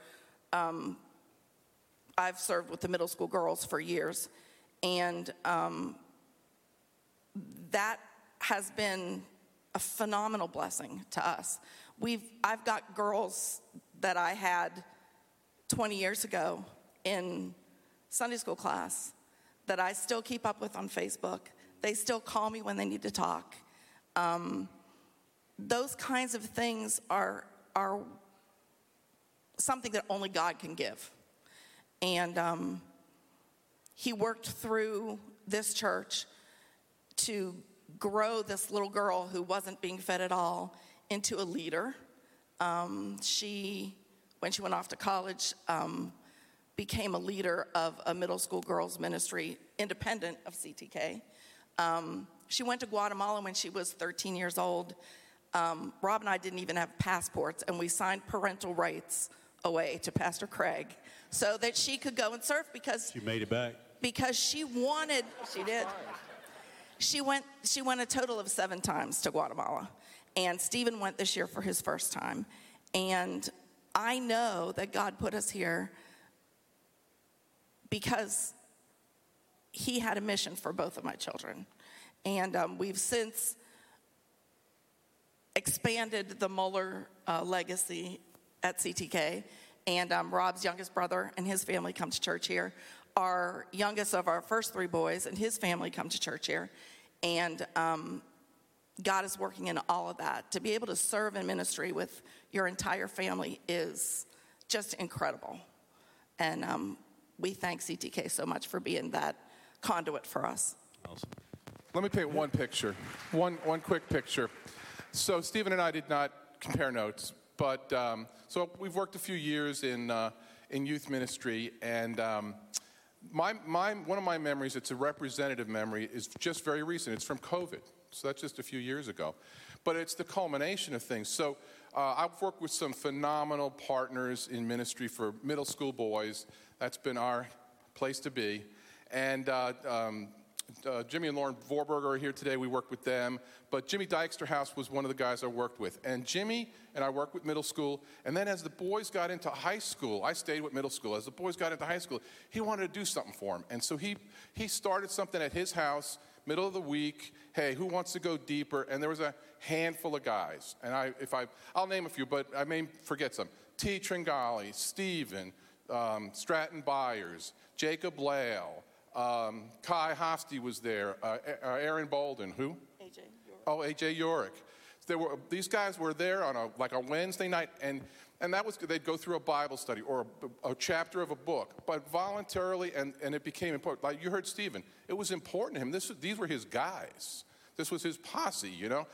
S10: I've served with the middle school girls for years. And that has been a phenomenal blessing to us. I've got girls that I had 20 years ago in Sunday school class that I still keep up with on Facebook. They still call me when they need to talk. Those kinds of things are something that only God can give. And he worked through this church to grow this little girl who wasn't being fed at all into a leader. When she went off to college, became a leader of a middle school girls ministry, independent of CTK. She went to Guatemala when she was 13 years old. Rob and I didn't even have passports, and we signed parental rights away to Pastor Craig so that she could go and surf because
S1: she made it back.
S10: Because she did. She went a total of 7 times to Guatemala, and Stephen went this year for his first time. And I know that God put us here because he had a mission for both of my children. And we've since expanded the Muller legacy at CTK. And Rob's youngest brother and his family come to church here. Our youngest of our first 3 boys and his family come to church here. And God is working in all of that. To be able to serve in ministry with your entire family is just incredible. And we thank CTK so much for being that conduit for us.
S1: Awesome.
S11: Let me paint one picture, one quick picture. So Stephen and I did not compare notes, but so we've worked a few years in youth ministry, and one of my memories, it's a representative memory, is just very recent. It's from COVID, so that's just a few years ago. But it's the culmination of things. So I've worked with some phenomenal partners in ministry for middle school boys. That's been our place to be. And Jimmy and Lauren Vorberger are here today. We worked with them. But Jimmy Dijksterhouse was one of the guys I worked with. And Jimmy and I worked with middle school. And then as the boys got into high school, I stayed with middle school. As the boys got into high school, he wanted to do something for them. And so he started something at his house, middle of the week. Hey, who wants to go deeper? And there was a handful of guys. And I'll name a few, but I may forget some. T. Tringali, Stephen, Stratton Byers, Jacob Lale, Kai Hofsty was there, Aaron Bolden, who?
S10: AJ Yorick.
S11: Oh, AJ Yorick. These guys were there on a Wednesday night, and that was, they'd go through a Bible study or a chapter of a book, but voluntarily, and it became important. Like you heard Stephen, it was important to him. These were his guys. This was his posse, you know?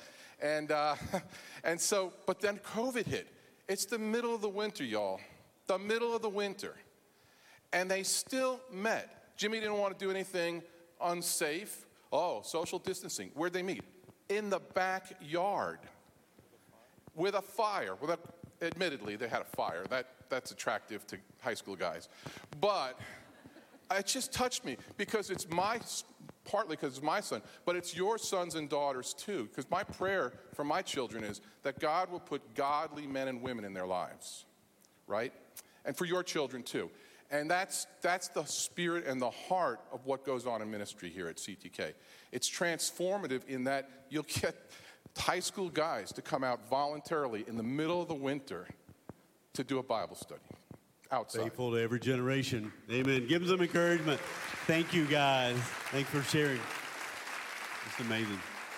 S11: And so, but then COVID hit. It's the middle of the winter, y'all. The middle of the winter. And they still met. Jimmy didn't want to do anything unsafe. Oh, social distancing. Where'd they meet? In the backyard. With a fire. Admittedly, they had a fire. That's attractive to high school guys. But it just touched me because it's partly because it's my son, but it's your sons and daughters too. Because my prayer for my children is that God will put godly men and women in their lives, right? And for your children too. And that's the spirit and the heart of what goes on in ministry here at CTK. It's transformative in that you'll get high school guys to come out voluntarily in the middle of the winter to do a Bible study outside.
S1: Faithful to every generation. Amen. Give them some encouragement. Thank you, guys. Thanks for sharing. It's amazing.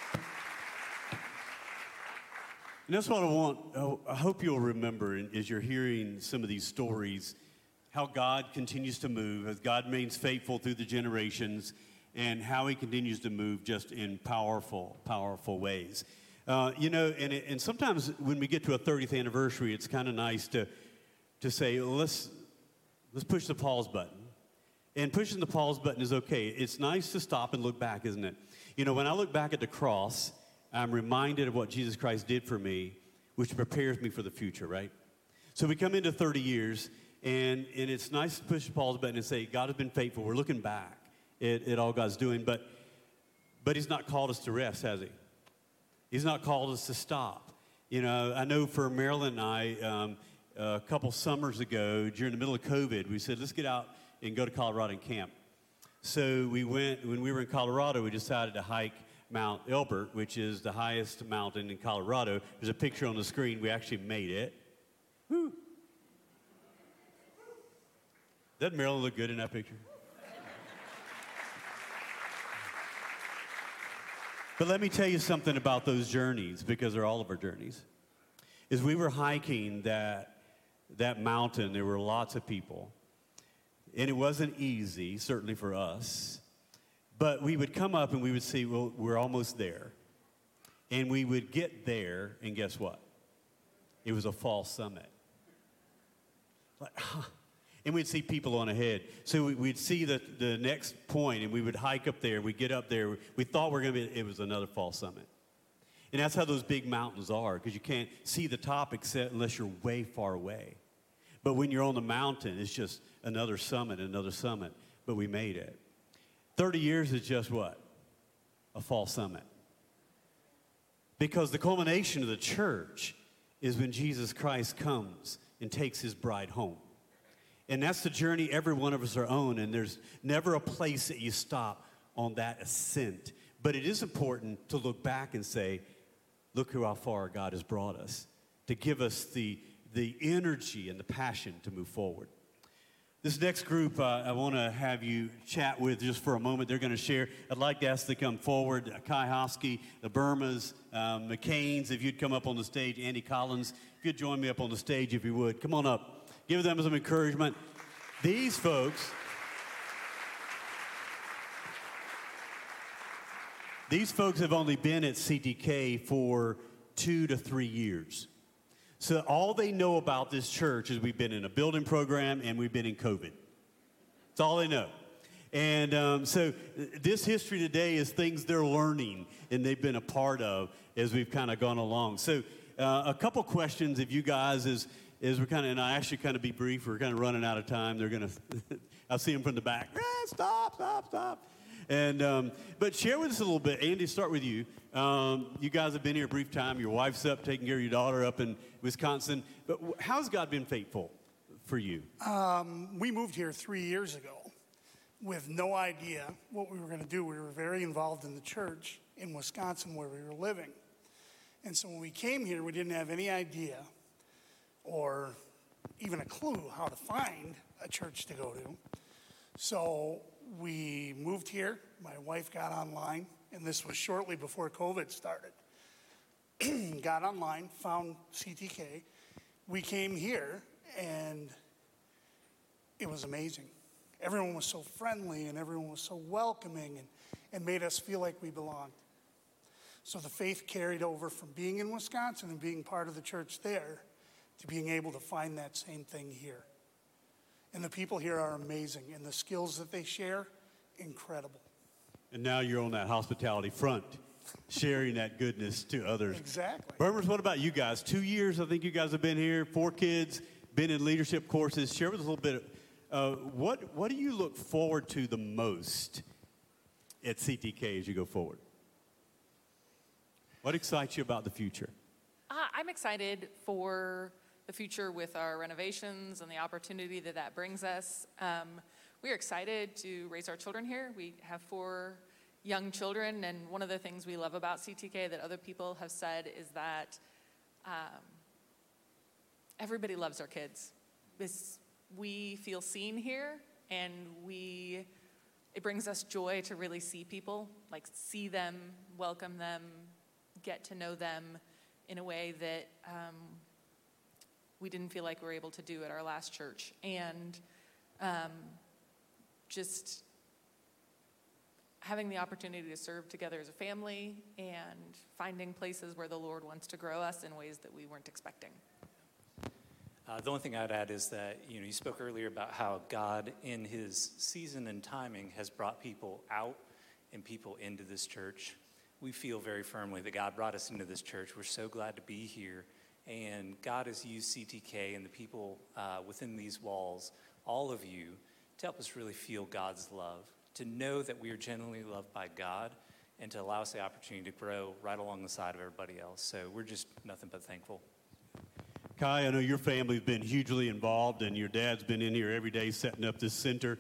S1: And that's what I want. I hope you'll remember as you're hearing some of these stories, how God continues to move, as God remains faithful through the generations, and how he continues to move just in powerful, powerful ways. And sometimes when we get to a 30th anniversary, it's kind of nice to say, let's push the pause button. And pushing the pause button is okay. It's nice to stop and look back, isn't it? You know, when I look back at the cross, I'm reminded of what Jesus Christ did for me, which prepares me for the future, right? So we come into 30 years, and it's nice to push the pause button and say, God has been faithful. We're looking back at all God's doing, but he's not called us to rest, has he? He's not called us to stop. You know, I know for Marilyn and I, a couple summers ago, during the middle of COVID, we said, let's get out and go to Colorado and camp. So we went, when we were in Colorado, we decided to hike Mount Elbert, which is the highest mountain in Colorado. There's a picture on the screen. We actually made it. Woo. Doesn't Marilyn look good in that picture? But let me tell you something about those journeys, because they're all of our journeys. As we were hiking that mountain, there were lots of people. And it wasn't easy, certainly for us. But we would come up and we would see, well, we're almost there. And we would get there, and guess what? It was a false summit. Like, and we'd see people on ahead. So we'd see the next point, and we would hike up there. We'd get up there. We thought it was another false summit. And that's how those big mountains are, because you can't see the top except unless you're way far away. But when you're on the mountain, it's just another summit. But we made it. 30 years is just what? A fall summit. Because the culmination of the church is when Jesus Christ comes and takes his bride home. And that's the journey every one of us are on, and there's never a place that you stop on that ascent. But it is important to look back and say, look how far God has brought us, to give us the energy and the passion to move forward. This next group I want to have you chat with just for a moment. They're going to share. I'd like to ask them to come forward. Kai Hofsky, the Burmas, McCain's, if you'd come up on the stage. Andy Collins, if you'd join me up on the stage, if you would. Come on up. Give them some encouragement. These folks have only been at CTK for 2 to 3 years. So all they know about this church is we've been in a building program and we've been in COVID. That's all they know. And so this history today is things they're learning and they've been a part of as we've kind of gone along. So a couple questions of you guys as we're kind of, and I actually kind of be brief, we're kind of running out of time. They're going to, I'll see them from the back. Stop. And but share with us a little bit. Andy, start with you. You guys have been here a brief time. Your wife's up taking care of your daughter up in Wisconsin. But how's God been faithful for you?
S12: We moved here 3 years ago with no idea what we were going to do. We were very involved in the church in Wisconsin where we were living. And so when we came here, we didn't have any idea or even a clue how to find a church to go to. So we moved here. My wife got online, and this was shortly before COVID started. Got online, found CTK. We came here, and it was amazing. Everyone was so friendly, and everyone was so welcoming, and made us feel like we belonged. So the faith carried over from being in Wisconsin and being part of the church there to being able to find that same thing here. And the people here are amazing, and the skills that they share, incredible.
S1: And now you're on that hospitality front, sharing that goodness to others.
S12: Exactly.
S1: Berbers, what about you guys? 2 years, I think you guys have been here, 4 kids, been in leadership courses. Share with us a little bit. What do you look forward to the most at CTK as you go forward? What excites you about the future?
S13: I'm excited for the future with our renovations and the opportunity that brings us. We're excited to raise our children here. We have 4 young children, and one of the things we love about CTK that other people have said is that everybody loves our kids. We feel seen here, and it brings us joy to really see people, like see them, welcome them, get to know them in a way that we didn't feel like we were able to do at our last church. And just having the opportunity to serve together as a family and finding places where the Lord wants to grow us in ways that we weren't expecting.
S14: The only thing I'd add is that, you spoke earlier about how God, in his season and timing, has brought people out and people into this church. We feel very firmly that God brought us into this church. We're so glad to be here. And God has used CTK and the people within these walls, all of you, to help us really feel God's love, to know that we are genuinely loved by God, and to allow us the opportunity to grow right along the side of everybody else. So we're just nothing but thankful.
S1: Kai, I know your family's been hugely involved, and your dad's been in here every day setting up this center.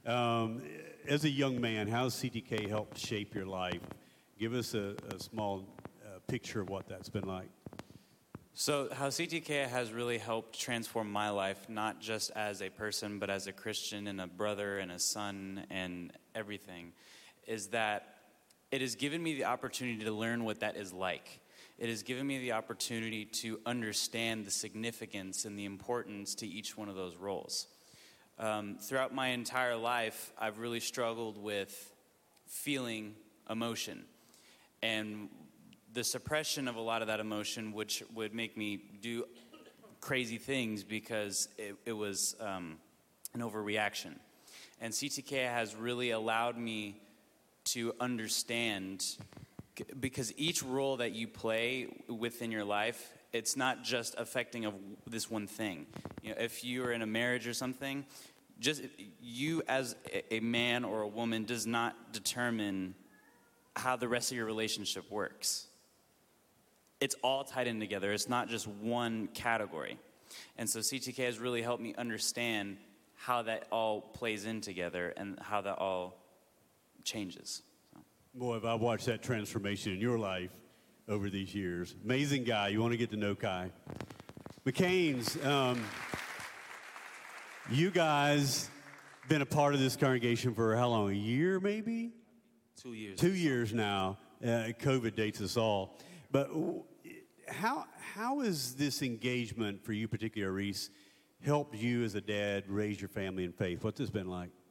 S1: As a young man, how has CTK helped shape your life? Give us a small picture of what that's been like.
S15: So how CTK has really helped transform my life, not just as a person, but as a Christian and a brother and a son and everything, is that it has given me the opportunity to learn what that is like. It has given me the opportunity to understand the significance and the importance to each one of those roles. Throughout my entire life, I've really struggled with feeling emotion. And the suppression of a lot of that emotion, which would make me do crazy things because it was an overreaction. And CTK has really allowed me to understand, because each role that you play within your life, it's not just affecting of this one thing. If you're in a marriage or something, just you as a man or a woman does not determine how the rest of your relationship works. It's all tied in together. It's not just one category. And so CTK has really helped me understand how that all plays in together and how that all changes.
S1: Boy, have I watched that transformation in your life over these years. Amazing guy. You want to get to know Kai. McCain's, you guys been a part of this congregation for how long? A year, maybe?
S15: 2 years.
S1: 2 years now. COVID dates us all. But how has this engagement for you, particularly, Reese, helped you as a dad raise your family in faith? What's this been like?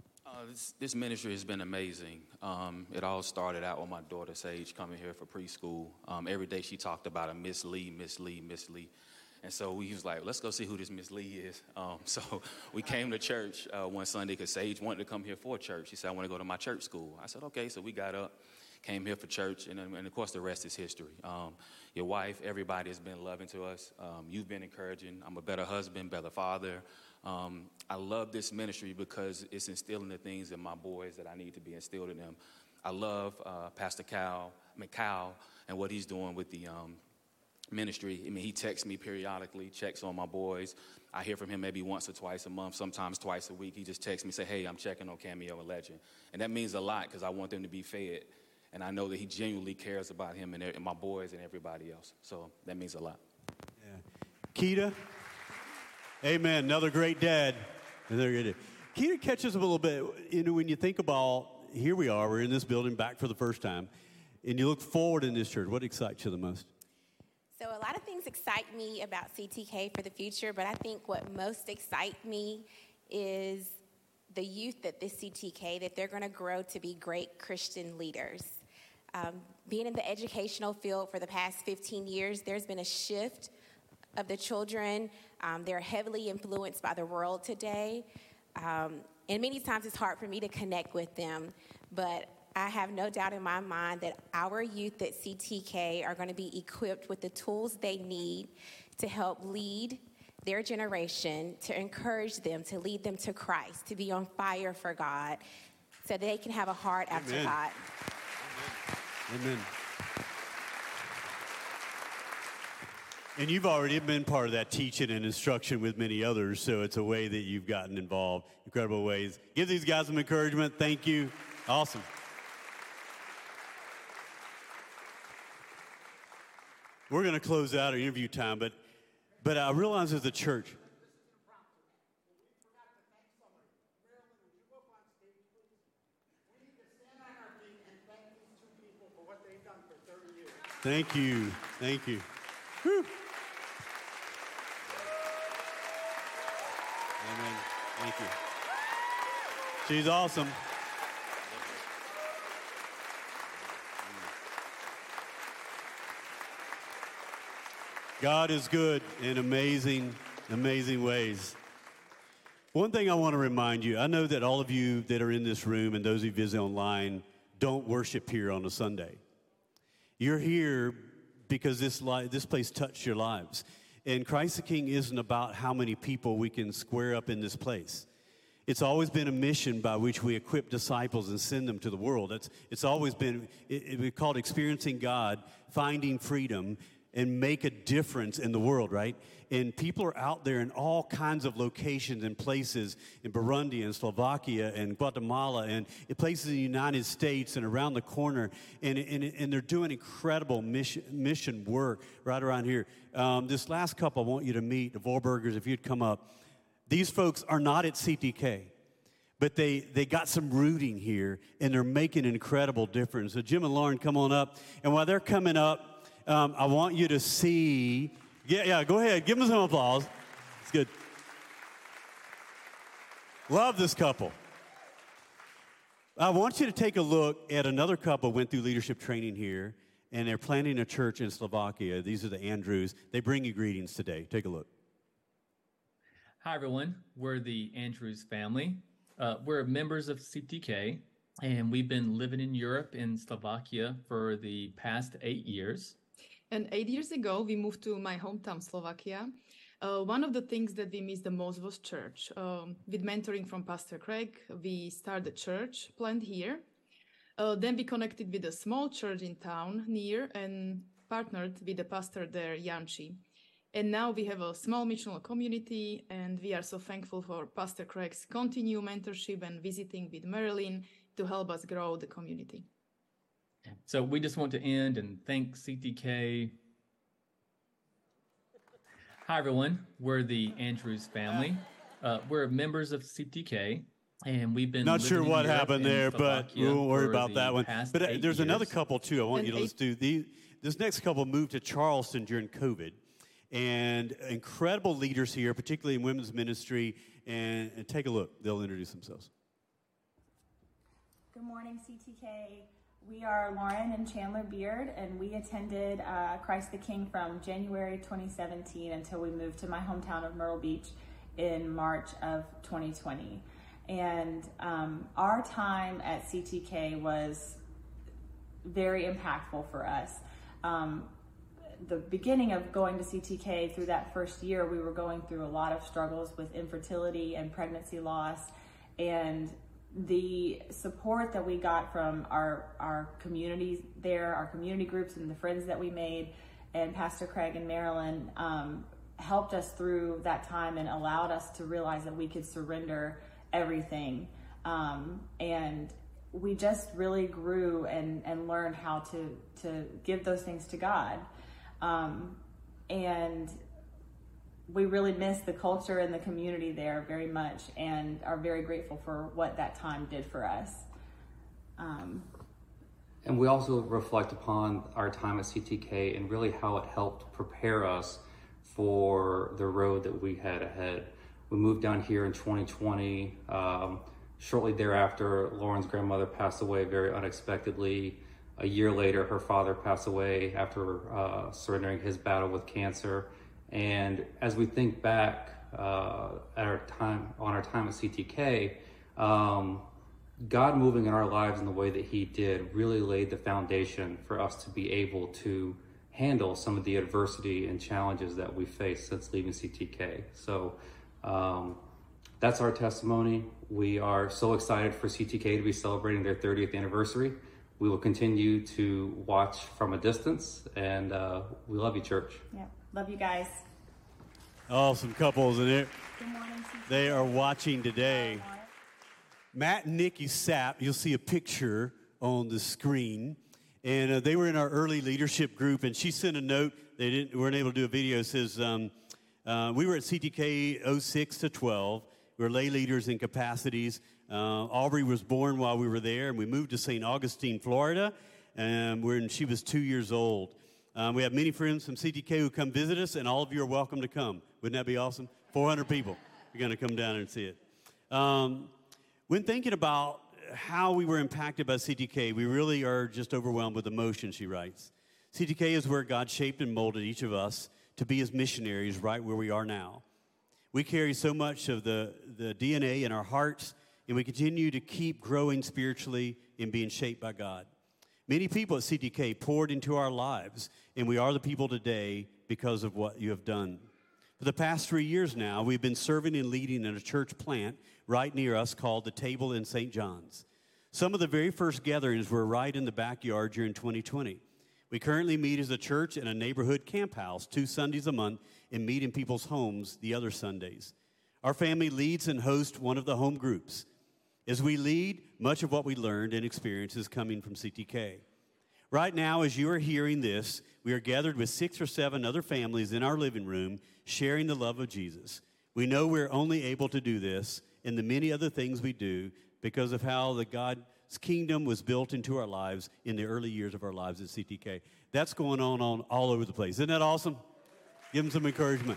S16: This ministry has been amazing. It all started out with my daughter Sage coming here for preschool. Every day she talked about a Miss Lee, Miss Lee, Miss Lee. And so we was like, let's go see who this Miss Lee is. So we came to church one Sunday because Sage wanted to come here for church. She said, I want to go to my church school. I said, okay. So we got up, came here for church, and of course the rest is history. Your wife, everybody has been loving to us. You've been encouraging. I'm a better husband, better father. I love this ministry because it's instilling the things in my boys that I need to be instilled in them. I love Pastor Kyle and what he's doing with the ministry. I mean, he texts me periodically, checks on my boys. I hear from him maybe once or twice a month, sometimes twice a week. He just texts me, say, hey, I'm checking on Cameo and Legend. And that means a lot because I want them to be fed. And I know that he genuinely cares about him and my boys and everybody else. So that means a lot.
S1: Yeah. Keita, amen, another great dad. Keita catches a little bit, when you think about, here we are, we're in this building back for the first time, and you look forward in this church. What excites you the most?
S17: So a lot of things excite me about CTK for the future, but I think what most excites me is the youth at this CTK, that they're going to grow to be great Christian leaders. Being in the educational field for the past 15 years, there's been a shift of the children. They're heavily influenced by the world today. And many times it's hard for me to connect with them, but I have no doubt in my mind that our youth at CTK are going to be equipped with the tools they need to help lead their generation, to encourage them, to lead them to Christ, to be on fire for God, so they can have a heart after God.
S1: Amen. And you've already been part of that teaching and instruction with many others, so it's a way that you've gotten involved, incredible ways. Give these guys some encouragement. Thank you. Awesome. We're going to close out our interview time, but I realize as a church. Thank you. Thank you. Whew. Amen. Thank you. She's awesome. God is good in amazing, amazing ways. One thing I want to remind you, I know that all of you that are in this room and those who visit online don't worship here on a Sunday. You're here because this place touched your lives. And Christ the King isn't about how many people we can square up in this place. It's always been a mission by which we equip disciples and send them to the world. It's always been called experiencing God, finding freedom, and make a difference in the world, right? And people are out there in all kinds of locations and places in Burundi and Slovakia and Guatemala and in places in the United States and around the corner. And they're doing incredible mission work right around here. This last couple I want you to meet, the Vorbergers, if you'd come up. These folks are not at CTK, but they got some rooting here, and they're making an incredible difference. So Jim and Lauren, come on up. And while they're coming up, I want you to see, go ahead, give them some applause. It's good. Love this couple. I want you to take a look at another couple who went through leadership training here, and they're planting a church in Slovakia. These are the Andrews. They bring you greetings today. Take a look.
S18: Hi, everyone. We're the Andrews family. We're members of CTK, and we've been living in Europe, in Slovakia, for the past 8 years.
S19: And 8 years ago, we moved to my hometown, Slovakia. One of the things that we missed the most was church. With mentoring from Pastor Craig, we started a church planned here. Then we connected with a small church in town near and partnered with the pastor there, Janči. And now we have a small missional community, and we are so thankful for Pastor Craig's continued mentorship and visiting with Marilyn to help us grow the community.
S18: So we just want to end and thank CTK. Hi, everyone. We're the Andrews family. We're members of CTK, and we've been
S1: not sure what happened there, but
S18: Slovakia
S1: we won't worry about that one. But there's another
S18: years.
S1: couple, too, I want you to listen to. This next couple moved to Charleston during COVID, and incredible leaders here, particularly in women's ministry. And take a look. They'll introduce themselves.
S20: Good morning, CTK. We are Lauren and Chandler Beard, and we attended Christ the King from January 2017 until we moved to my hometown of Myrtle Beach in March of 2020. And our time at CTK was very impactful for us. The beginning of going to CTK, through that first year, we were going through a lot of struggles with infertility and pregnancy loss, and the support that we got from our communities there, our community groups and the friends that we made, and Pastor Craig and Marilyn helped us through that time and allowed us to realize that we could surrender everything. And we just really grew and learned how to give those things to God. And we really miss the culture and the community there very much, and are very grateful for what that time did for us.
S21: And we also reflect upon our time at CTK and really how it helped prepare us for the road that we had ahead. We moved down here in 2020. Shortly thereafter, Lauren's grandmother passed away very unexpectedly. A year later, her father passed away after surrendering his battle with cancer. And as we think back on our time at CTK, God moving in our lives in the way that he did really laid the foundation for us to be able to handle some of the adversity and challenges that we faced since leaving CTK. So that's our testimony. We are so excited for CTK to be celebrating their 30th anniversary. We will continue to watch from a distance, and we love you, church.
S20: Yeah, love you guys.
S1: Awesome couples in it.
S20: Good morning, CTK.
S1: They are watching today. Matt and Nikki Sapp, you'll see a picture on the screen. And they were in our early leadership group, and she sent a note. They weren't able to do a video. It says, we were at CTK 06 to 12. We were lay leaders in capacities. Aubrey was born while we were there, and we moved to St. Augustine, Florida, when she was 2 years old. We have many friends from CTK who come visit us, and all of you are welcome to come. Wouldn't that be awesome? 400 people are going to come down and see it. When thinking about how we were impacted by CTK, we really are just overwhelmed with emotion, she writes. CTK is where God shaped and molded each of us to be his missionaries right where we are now. We carry so much of the DNA in our hearts, and we continue to keep growing spiritually and being shaped by God. Many people at CTK poured into our lives, and we are the people today because of what you have done. For the past 3 years now, we've been serving and leading in a church plant right near us called The Table in St. John's. Some of the very first gatherings were right in the backyard during 2020. We currently meet as a church in a neighborhood camp house 2 Sundays a month and meet in people's homes the other Sundays. Our family leads and hosts one of the home groups. As we lead, much of what we learned and experienced is coming from CTK. Right now, as you are hearing this, we are gathered with 6 or 7 other families in our living room sharing the love of Jesus. We know we're only able to do this and the many other things we do because of how God's kingdom was built into our lives in the early years of our lives at CTK. That's going on all over the place. Isn't that awesome? Give them some encouragement.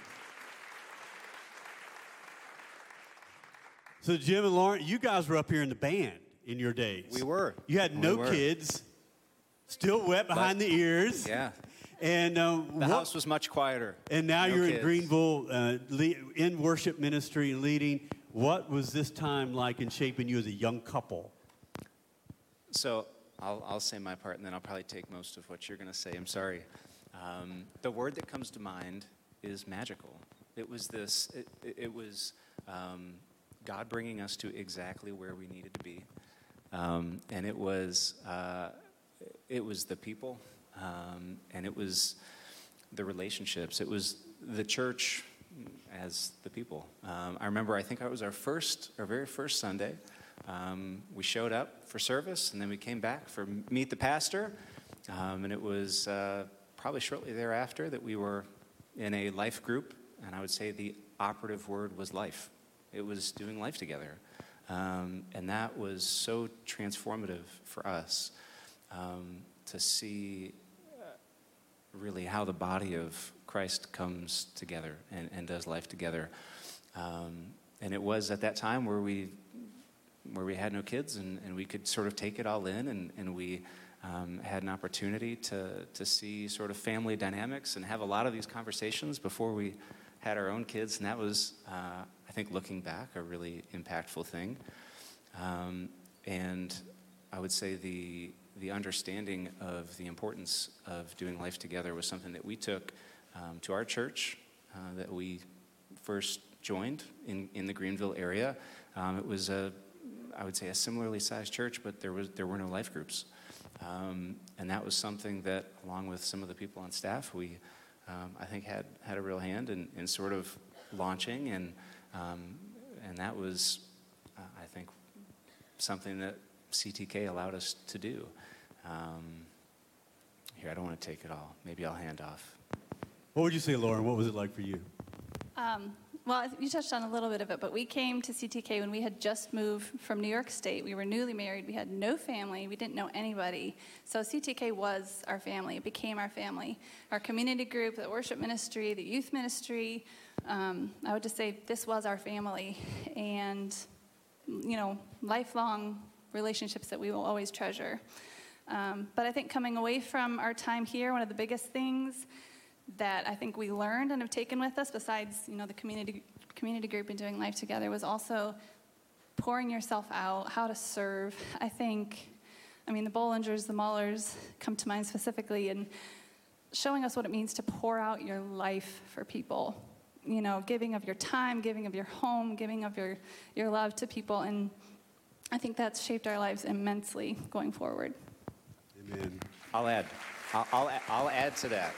S1: So Jim and Lauren, you guys were up here in the band in your days.
S22: We were.
S1: You had no kids, still wet behind the ears.
S22: Yeah.
S1: And
S22: the house was much quieter.
S1: And now
S22: no
S1: you're
S22: kids.
S1: in Greenville in worship ministry and leading. What was this time like in shaping you as a young couple?
S22: So I'll say my part, and then I'll probably take most of what you're going to say. I'm sorry. The word that comes to mind is magical. It was this. It was God bringing us to exactly where we needed to be, and it was the people, and it was the relationships. It was the church as the people. I remember. I think it was our very first Sunday. We showed up for service, and then we came back for Meet the Pastor, and it was probably shortly thereafter that we were in a life group, and I would say the operative word was life. It was doing life together, and that was so transformative for us to see really how the body of Christ comes together and does life together. And it was at that time where we where we had no kids, and we could sort of take it all in, and we had an opportunity to see sort of family dynamics and have a lot of these conversations before we had our own kids, and that was, I think, looking back, a really impactful thing. And I would say the understanding of the importance of doing life together was something that we took to our church that we first joined in the Greenville area. It was I would say a similarly sized church, but there were no life groups. And that was something that, along with some of the people on staff, we, I think, had a real hand in sort of launching, and that was, I think, something that CTK allowed us to do. Here, I don't want to take it all. Maybe I'll hand off.
S1: What would you say, Lauren? What was it like for you?
S3: Well, you touched on a little bit of it, but we came to CTK when we had just moved from New York State. We were newly married. We had no family. We didn't know anybody. So CTK was our family. It became our family. Our community group, the worship ministry, the youth ministry, I would just say this was our family. And, lifelong relationships that we will always treasure. But I think coming away from our time here, one of the biggest things that I think we learned and have taken with us, besides, the community group and doing life together, was also pouring yourself out, how to serve. I think, the Bollingers, the Maulers come to mind specifically, and showing us what it means to pour out your life for people. Giving of your time, giving of your home, giving of your love to people. And I think that's shaped our lives immensely going forward.
S22: Amen. I'll add to that.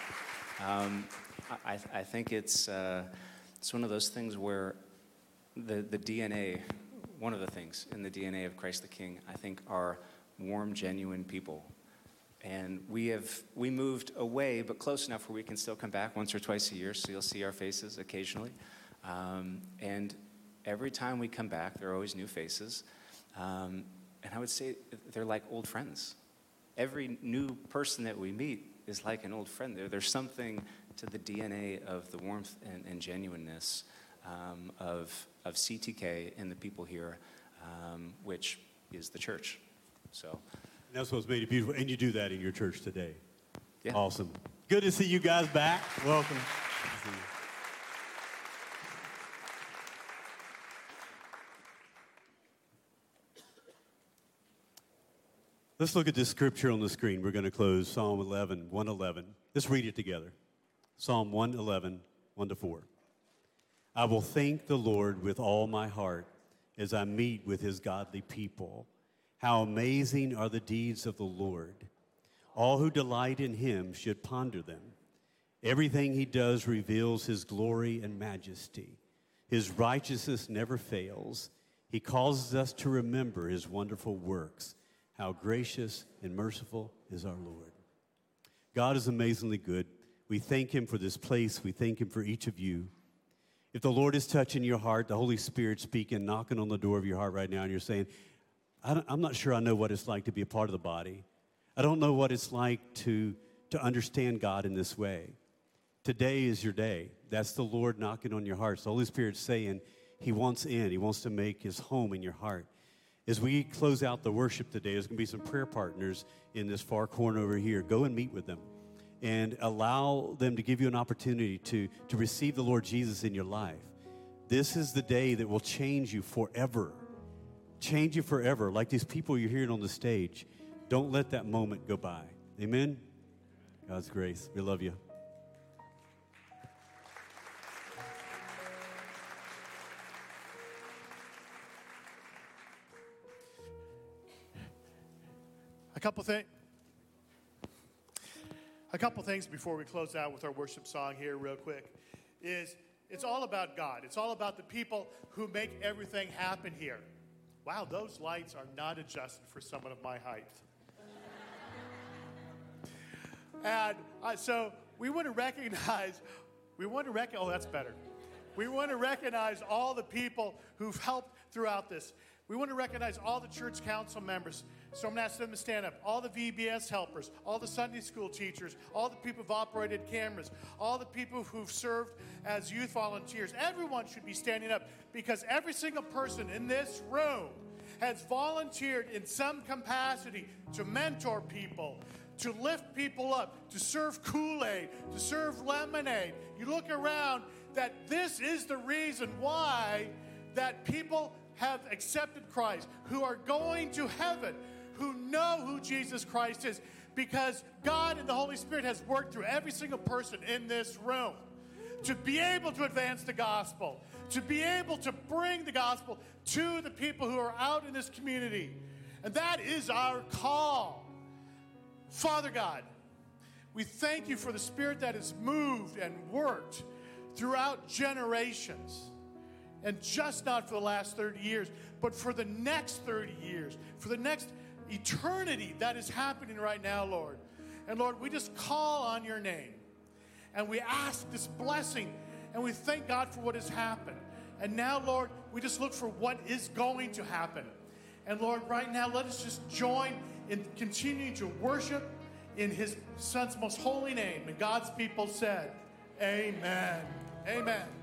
S22: I think it's one of those things where the DNA, one of the things in the DNA of Christ the King, I think, are warm, genuine people. And we moved away, but close enough where we can still come back once or twice a year, so you'll see our faces occasionally. And every time we come back, there are always new faces. And I would say they're like old friends. Every new person that we meet is like an old friend. There's something to the DNA of the warmth and genuineness of CTK and the people here, which is the church. So
S1: that's what's made it beautiful, and you do that in your church today.
S22: Yeah.
S1: Awesome. Good to see you guys back. Welcome. Let's look at this scripture on the screen. We're going to close Psalm 111. Let's read it together. Psalm 111, 1-4. I will thank the Lord with all my heart as I meet with his godly people. How amazing are the deeds of the Lord. All who delight in him should ponder them. Everything he does reveals his glory and majesty. His righteousness never fails. He causes us to remember his wonderful works. How gracious and merciful is our Lord. God is amazingly good. We thank him for this place. We thank him for each of you. If the Lord is touching your heart, the Holy Spirit speaking, knocking on the door of your heart right now, and you're saying, I'm not sure I know what it's like to be a part of the body. I don't know what it's like to understand God in this way. Today is your day. That's the Lord knocking on your heart. So the Holy Spirit's saying he wants in. He wants to make his home in your heart. As we close out the worship today, there's going to be some prayer partners in this far corner over here. Go and meet with them and allow them to give you an opportunity to receive the Lord Jesus in your life. This is the day that will change you forever. Change you forever. Like these people you're hearing on the stage. Don't let that moment go by. Amen? God's grace. We love you.
S4: A couple things before we close out with our worship song here real quick is it's all about God. It's all about the people who make everything happen here. Wow, those lights are not adjusted for someone of my height. And so we want to recognize, oh, that's better. We want to recognize all the people who've helped throughout this. We want to recognize all the church council members. So I'm going to ask them to stand up. All the VBS helpers, all the Sunday school teachers, all the people who've operated cameras, all the people who've served as youth volunteers. Everyone should be standing up because every single person in this room has volunteered in some capacity to mentor people, to lift people up, to serve Kool-Aid, to serve lemonade. You look around, that this is the reason why that people have accepted Christ, who are going to heaven, who know who Jesus Christ is, because God and the Holy Spirit has worked through every single person in this room to be able to advance the gospel, to be able to bring the gospel to the people who are out in this community. And that is our call. Father God, we thank you for the Spirit that has moved and worked throughout generations. And just not for the last 30 years, but for the next 30 years, for the next eternity that is happening right now, Lord. And Lord, we just call on your name. And we ask this blessing, and we thank God for what has happened. And now, Lord, we just look for what is going to happen. And Lord, right now, let us just join in continuing to worship in his Son's most holy name. And God's people said, amen. Amen.